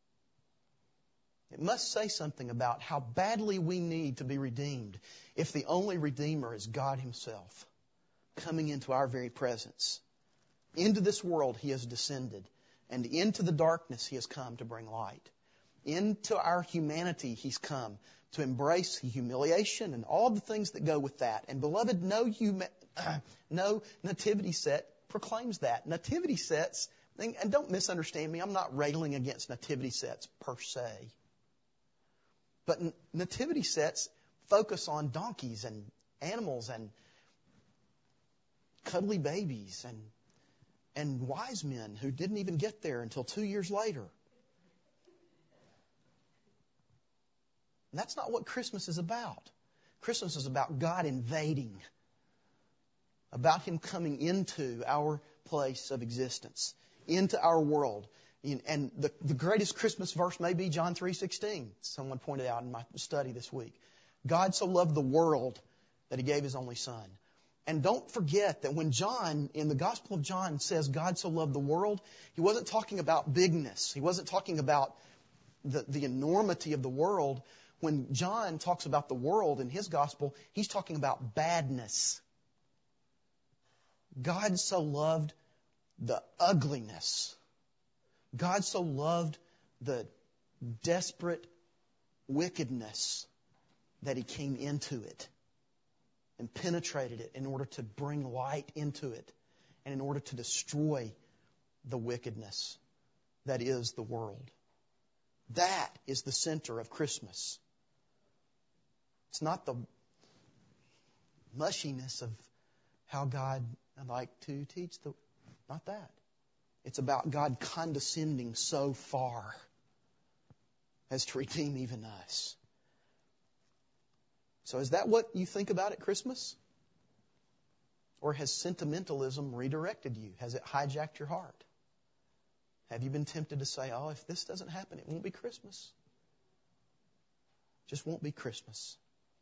It must say something about how badly we need to be redeemed if the only Redeemer is God Himself coming into our very presence. Into this world He has descended, and into the darkness He has come to bring light. Into our humanity He's come to embrace the humiliation and all the things that go with that. And beloved, no nativity set proclaims that. Nativity sets, and don't misunderstand me, I'm not railing against nativity sets per se. But nativity sets focus on donkeys and animals and cuddly babies and wise men who didn't even get there until 2 years later. And that's not what Christmas is about. Christmas is about God invading, about Him coming into our place of existence, into our world. And the greatest Christmas verse may be John 3:16. Someone pointed out in my study this week. God so loved the world that He gave His only Son. And don't forget that when John, in the Gospel of John, says God so loved the world, he wasn't talking about bigness. He wasn't talking about the enormity of the world. When John talks about the world in his Gospel, he's talking about badness. God so loved the ugliness. God so loved the desperate wickedness that He came into it and penetrated it in order to bring light into it and in order to destroy the wickedness that is the world. That is the center of Christmas. It's not the mushiness of how God liked to teach not that. It's about God condescending so far as to redeem even us. So is that what you think about at Christmas? Or has sentimentalism redirected you? Has it hijacked your heart? Have you been tempted to say, oh, if this doesn't happen, it won't be Christmas? Just won't be Christmas.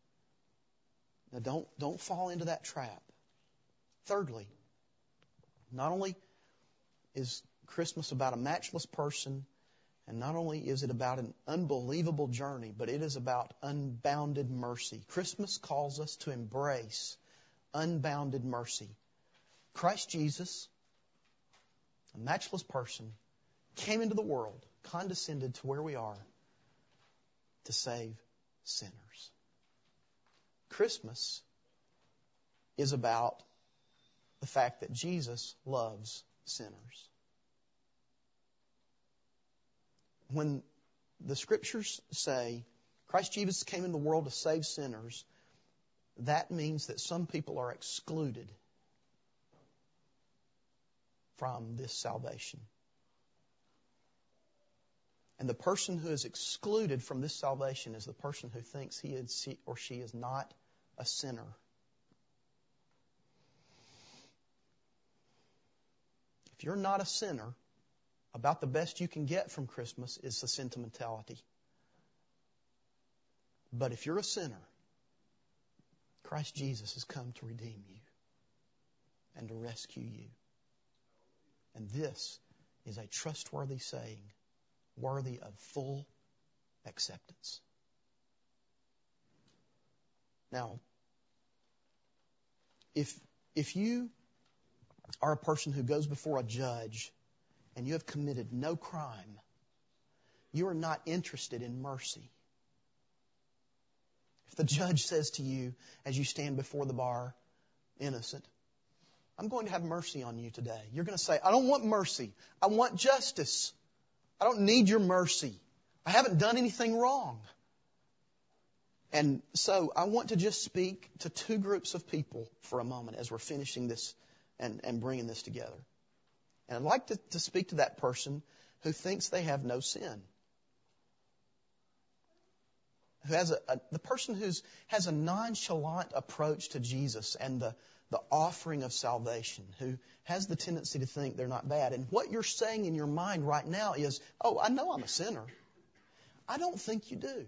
Now don't fall into that trap. Thirdly, not only is Christmas about a matchless person, and not only is it about an unbelievable journey, but it is about unbounded mercy. Christmas calls us to embrace unbounded mercy. Christ Jesus, a matchless person, came into the world, condescended to where we are to save sinners. Christmas is about the fact that Jesus loves sinners. When the Scriptures say Christ Jesus came into the world to save sinners, that means that some people are excluded from this salvation. And the person who is excluded from this salvation is the person who thinks he or she is not a sinner you're not a sinner, about the best you can get from Christmas is the sentimentality. But if you're a sinner, Christ Jesus has come to redeem you and to rescue you. And this is a trustworthy saying, worthy of full acceptance. Now, if you are a person who goes before a judge and you have committed no crime, you are not interested in mercy. If the judge says to you as you stand before the bar, innocent, I'm going to have mercy on you today. You're going to say, I don't want mercy. I want justice. I don't need your mercy. I haven't done anything wrong. And so I want to just speak to two groups of people for a moment as we're finishing this and bringing this together. And I'd like to speak to that person who thinks they have no sin. Who has the person who has a nonchalant approach to Jesus and the offering of salvation, who has the tendency to think they're not bad. And what you're saying in your mind right now is, oh, I know I'm a sinner. I don't think you do.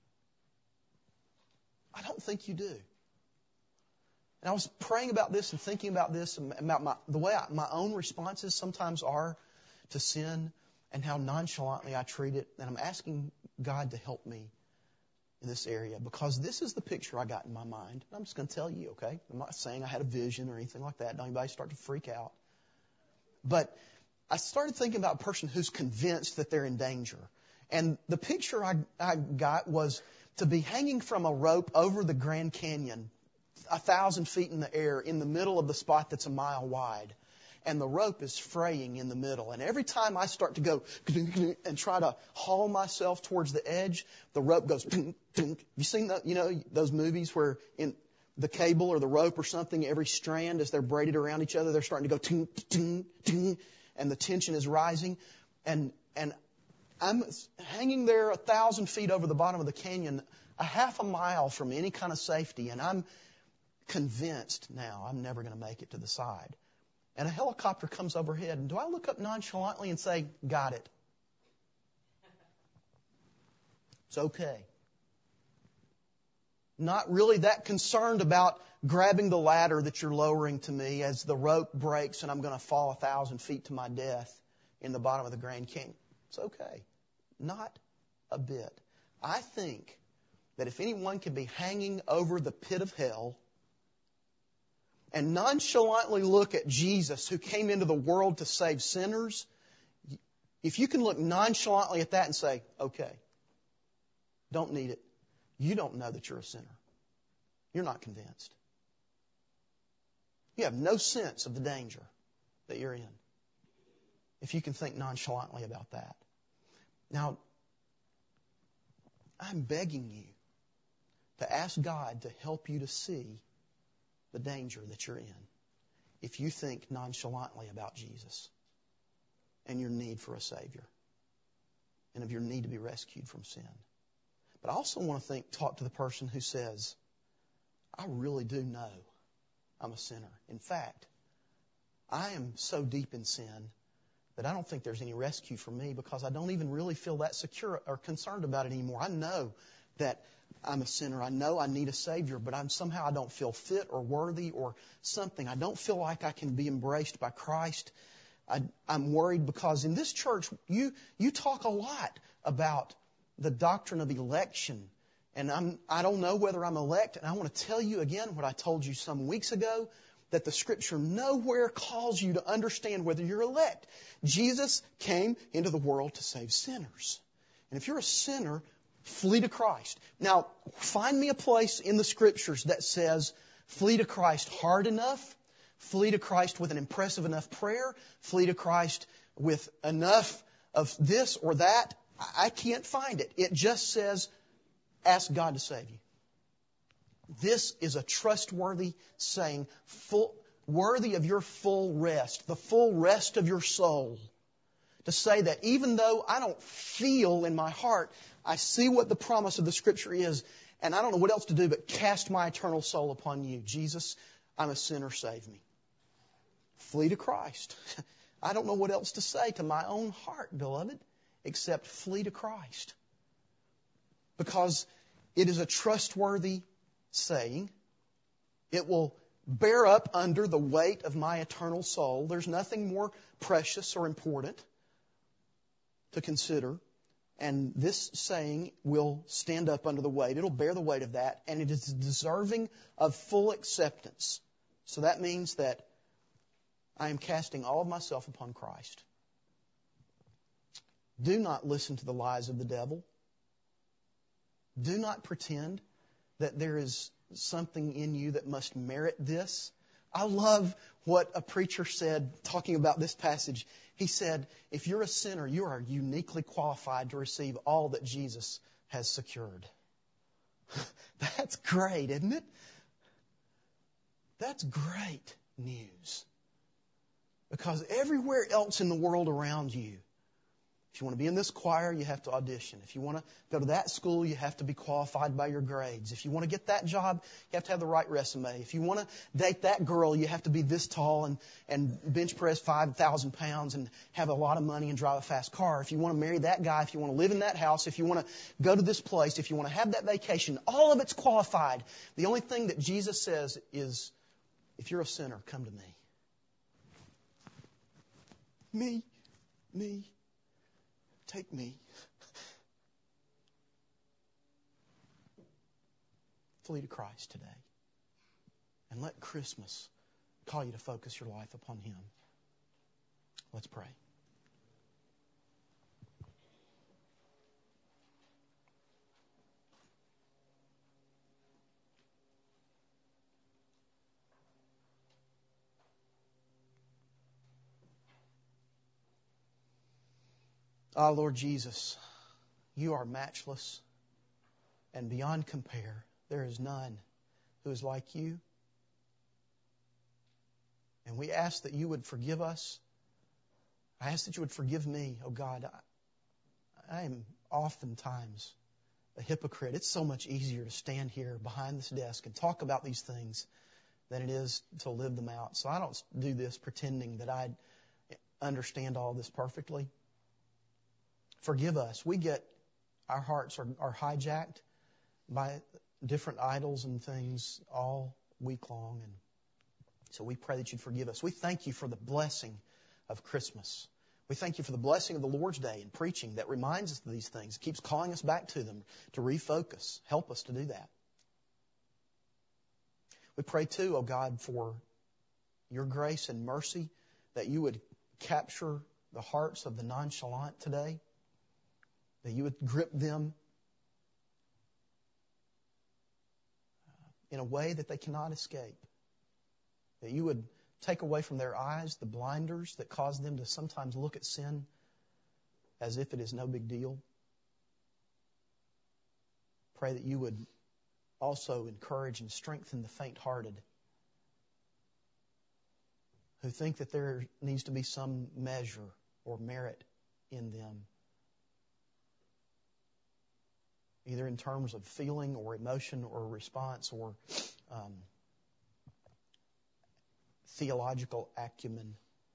I don't think you do. And I was praying about this and thinking about this and about the way my own responses sometimes are to sin and how nonchalantly I treat it. And I'm asking God to help me in this area, because this is the picture I got in my mind. I'm just going to tell you, okay? I'm not saying I had a vision or anything like that. Don't anybody start to freak out. But I started thinking about a person who's convinced that they're in danger. And the picture I got was to be hanging from a rope over the Grand Canyon, 1,000 feet in the air, in the middle of the spot that's a mile wide. And the rope is fraying in the middle. And every time I start to go and try to haul myself towards the edge, the rope goes. You seen those movies where in the cable or the rope or something, every strand as they're braided around each other, they're starting to go ting, ting, ting, and the tension is rising. And I'm hanging there 1,000 feet over the bottom of the canyon, a half a mile from any kind of safety, and I'm convinced now I'm never going to make it to the side. And a helicopter comes overhead, and do I look up nonchalantly and say, got it? It's okay. Not really that concerned about grabbing the ladder that you're lowering to me as the rope breaks and I'm going to fall 1,000 feet to my death in the bottom of the Grand Canyon. It's okay. Not a bit. I think that if anyone can be hanging over the pit of hell and nonchalantly look at Jesus, who came into the world to save sinners, if you can look nonchalantly at that and say, okay, don't need it. You don't know that you're a sinner. You're not convinced. You have no sense of the danger that you're in, if you can think nonchalantly about that. Now, I'm begging you to ask God to help you to see the danger that you're in if you think nonchalantly about Jesus and your need for a Savior and of your need to be rescued from sin. But I also want to talk to the person who says, I really do know I'm a sinner. In fact, I am so deep in sin that I don't think there's any rescue for me, because I don't even really feel that secure or concerned about it anymore. I know that I'm a sinner. I know I need a Savior, but somehow I don't feel fit or worthy or something. I don't feel like I can be embraced by Christ. I'm worried because in this church, you talk a lot about the doctrine of election. And I don't know whether I'm elect. And I want to tell you again what I told you some weeks ago, that the Scripture nowhere calls you to understand whether you're elect. Jesus came into the world to save sinners. And if you're a sinner, flee to Christ. Now, find me a place in the Scriptures that says, flee to Christ hard enough, flee to Christ with an impressive enough prayer, flee to Christ with enough of this or that. I can't find it. It just says, ask God to save you. This is a trustworthy saying, worthy of your full rest, the full rest of your soul. To say that even though I don't feel in my heart, I see what the promise of the Scripture is, and I don't know what else to do but cast my eternal soul upon you. Jesus, I'm a sinner, save me. Flee to Christ. I don't know what else to say to my own heart, beloved, except flee to Christ. Because it is a trustworthy saying. It will bear up under the weight of my eternal soul. There's nothing more precious or important to consider. And this saying will stand up under the weight. It'll bear the weight of that. And it is deserving of full acceptance. So that means that I am casting all of myself upon Christ. Do not listen to the lies of the devil. Do not pretend that there is something in you that must merit this. I love what a preacher said talking about this passage. He said, if you're a sinner, you are uniquely qualified to receive all that Jesus has secured. That's great, isn't it? That's great news. Because everywhere else in the world around you, if you want to be in this choir, you have to audition. If you want to go to that school, you have to be qualified by your grades. If you want to get that job, you have to have the right resume. If you want to date that girl, you have to be this tall and bench press 5,000 pounds and have a lot of money and drive a fast car. If you want to marry that guy, if you want to live in that house, if you want to go to this place, if you want to have that vacation, all of it's qualified. The only thing that Jesus says is, if you're a sinner, come to me. Me. Take me. Flee to Christ today. And let Christmas call you to focus your life upon Him. Let's pray. Ah, Lord Jesus, You are matchless and beyond compare. There is none who is like You. And we ask that You would forgive us. I ask that You would forgive me, oh God. I am oftentimes a hypocrite. It's so much easier to stand here behind this desk and talk about these things than it is to live them out. So I don't do this pretending that I understand all this perfectly. Forgive us. Our hearts are hijacked by different idols and things all week long. And so we pray that You'd forgive us. We thank You for the blessing of Christmas. We thank You for the blessing of the Lord's Day and preaching that reminds us of these things, keeps calling us back to them, to refocus. Help us to do that. We pray too, oh God, for Your grace and mercy, that You would capture the hearts of the nonchalant today, that You would grip them in a way that they cannot escape, that You would take away from their eyes the blinders that cause them to sometimes look at sin as if it is no big deal. Pray that You would also encourage and strengthen the faint-hearted who think that there needs to be some measure or merit in them, either in terms of feeling or emotion or response or theological acumen.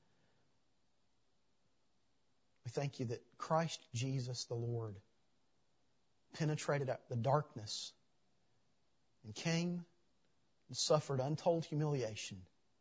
We thank You that Christ Jesus the Lord penetrated the darkness and came and suffered untold humiliation,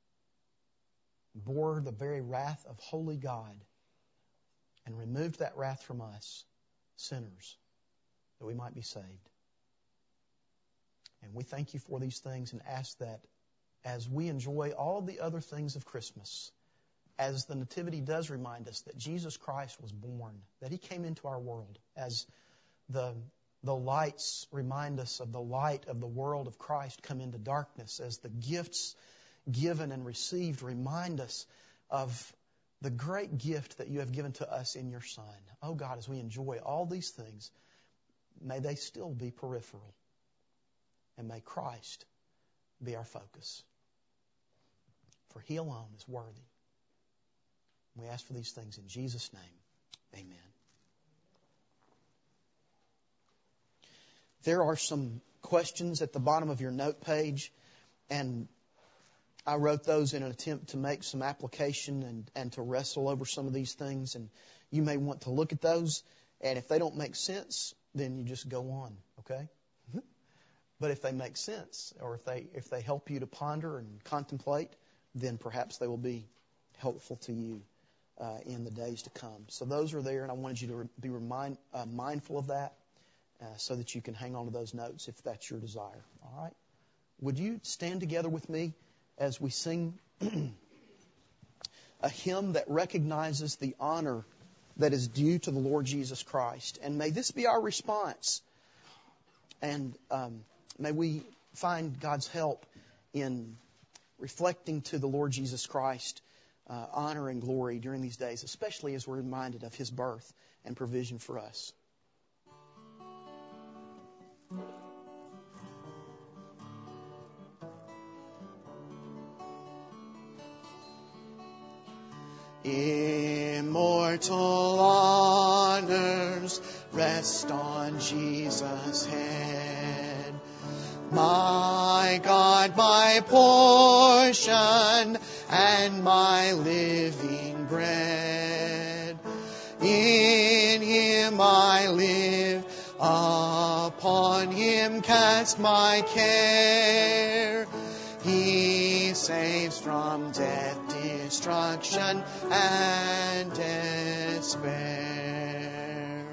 bore the very wrath of holy God, and removed that wrath from us, sinners, that we might be saved. And we thank You for these things and ask that as we enjoy all of the other things of Christmas, as the Nativity does remind us that Jesus Christ was born, that He came into our world, as the lights remind us of the light of the world of Christ come into darkness, as the gifts given and received remind us of the great gift that You have given to us in Your Son. Oh God, as we enjoy all these things, may they still be peripheral, and may Christ be our focus. For He alone is worthy. We ask for these things in Jesus' name. Amen. There are some questions at the bottom of your note page, and I wrote those in an attempt to make some application and to wrestle over some of these things. And you may want to look at those. And if they don't make sense, then you just go on, okay? But if they make sense, or if they help you to ponder and contemplate, then perhaps they will be helpful to you in the days to come. So those are there, and I wanted you to be mindful of that so that you can hang on to those notes if that's your desire. All right? Would you stand together with me as we sing a hymn that recognizes the honor that is due to the Lord Jesus Christ? And may this be our response. And may we find God's help in reflecting to the Lord Jesus Christ honor and glory during these days, especially as we're reminded of His birth and provision for us. Immortal honors rest on Jesus' head. My God, my portion and my living bread. In Him I live, upon Him cast my care. He saves from death, destruction, and despair.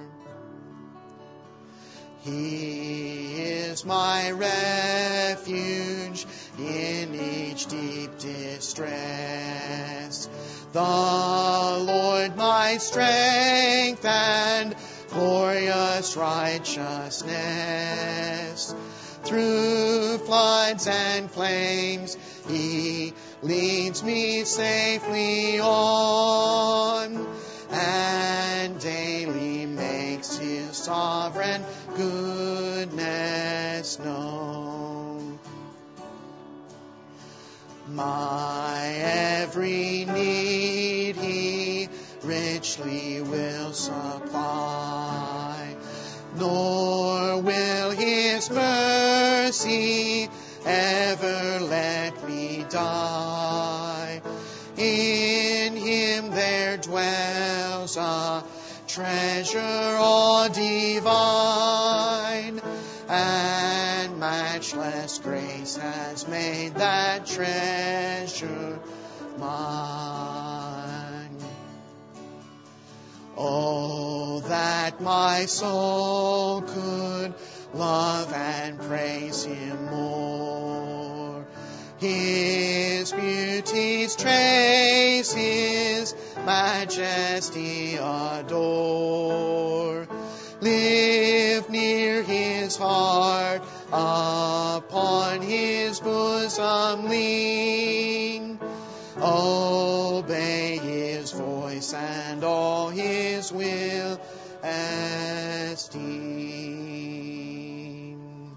He is my refuge in each deep distress. The Lord my strength and glorious righteousness. Through floods and flames He leads me safely on, and daily makes His sovereign goodness known. My every need He richly will supply, nor will His mercy ever let me die. In Him there dwells a treasure all divine, and matchless grace has made that treasure mine. Oh, that my soul could love and praise Him more, His beauties trace, His majesty adore, live near His heart, upon His bosom lean, obey His voice and all His will esteem.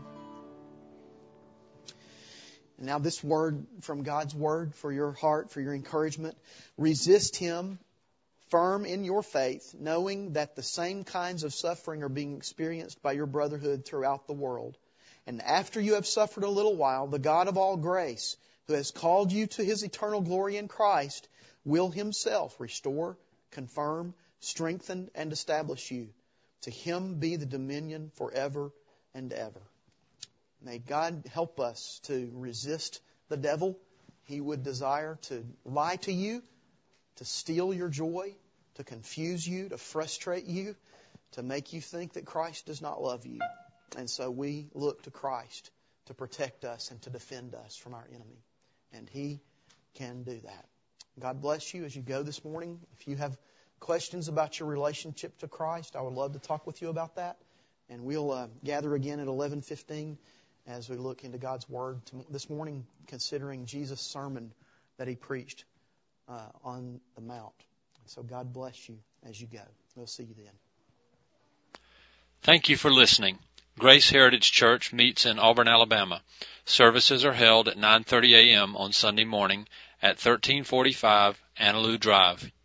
And now this word from God's Word for your heart, for your encouragement. Resist him, firm in your faith, knowing that the same kinds of suffering are being experienced by your brotherhood throughout the world. And after you have suffered a little while, the God of all grace, who has called you to His eternal glory in Christ, will Himself restore, confirm, strengthen, and establish you. To Him be the dominion forever and ever. May God help us to resist the devil. He would desire to lie to you, to steal your joy, to confuse you, to frustrate you, to make you think that Christ does not love you. And so we look to Christ to protect us and to defend us from our enemy. And He can do that. God bless you as you go this morning. If you have questions about your relationship to Christ, I would love to talk with you about that. And we'll gather again at 11:15 as we look into God's Word this morning, considering Jesus' sermon that He preached on the Mount. So God bless you as you go. We'll see you then. Thank you for listening. Grace Heritage Church meets in Auburn, Alabama. Services are held at 9:30 a.m. on Sunday morning at 1345 Annaloo Drive,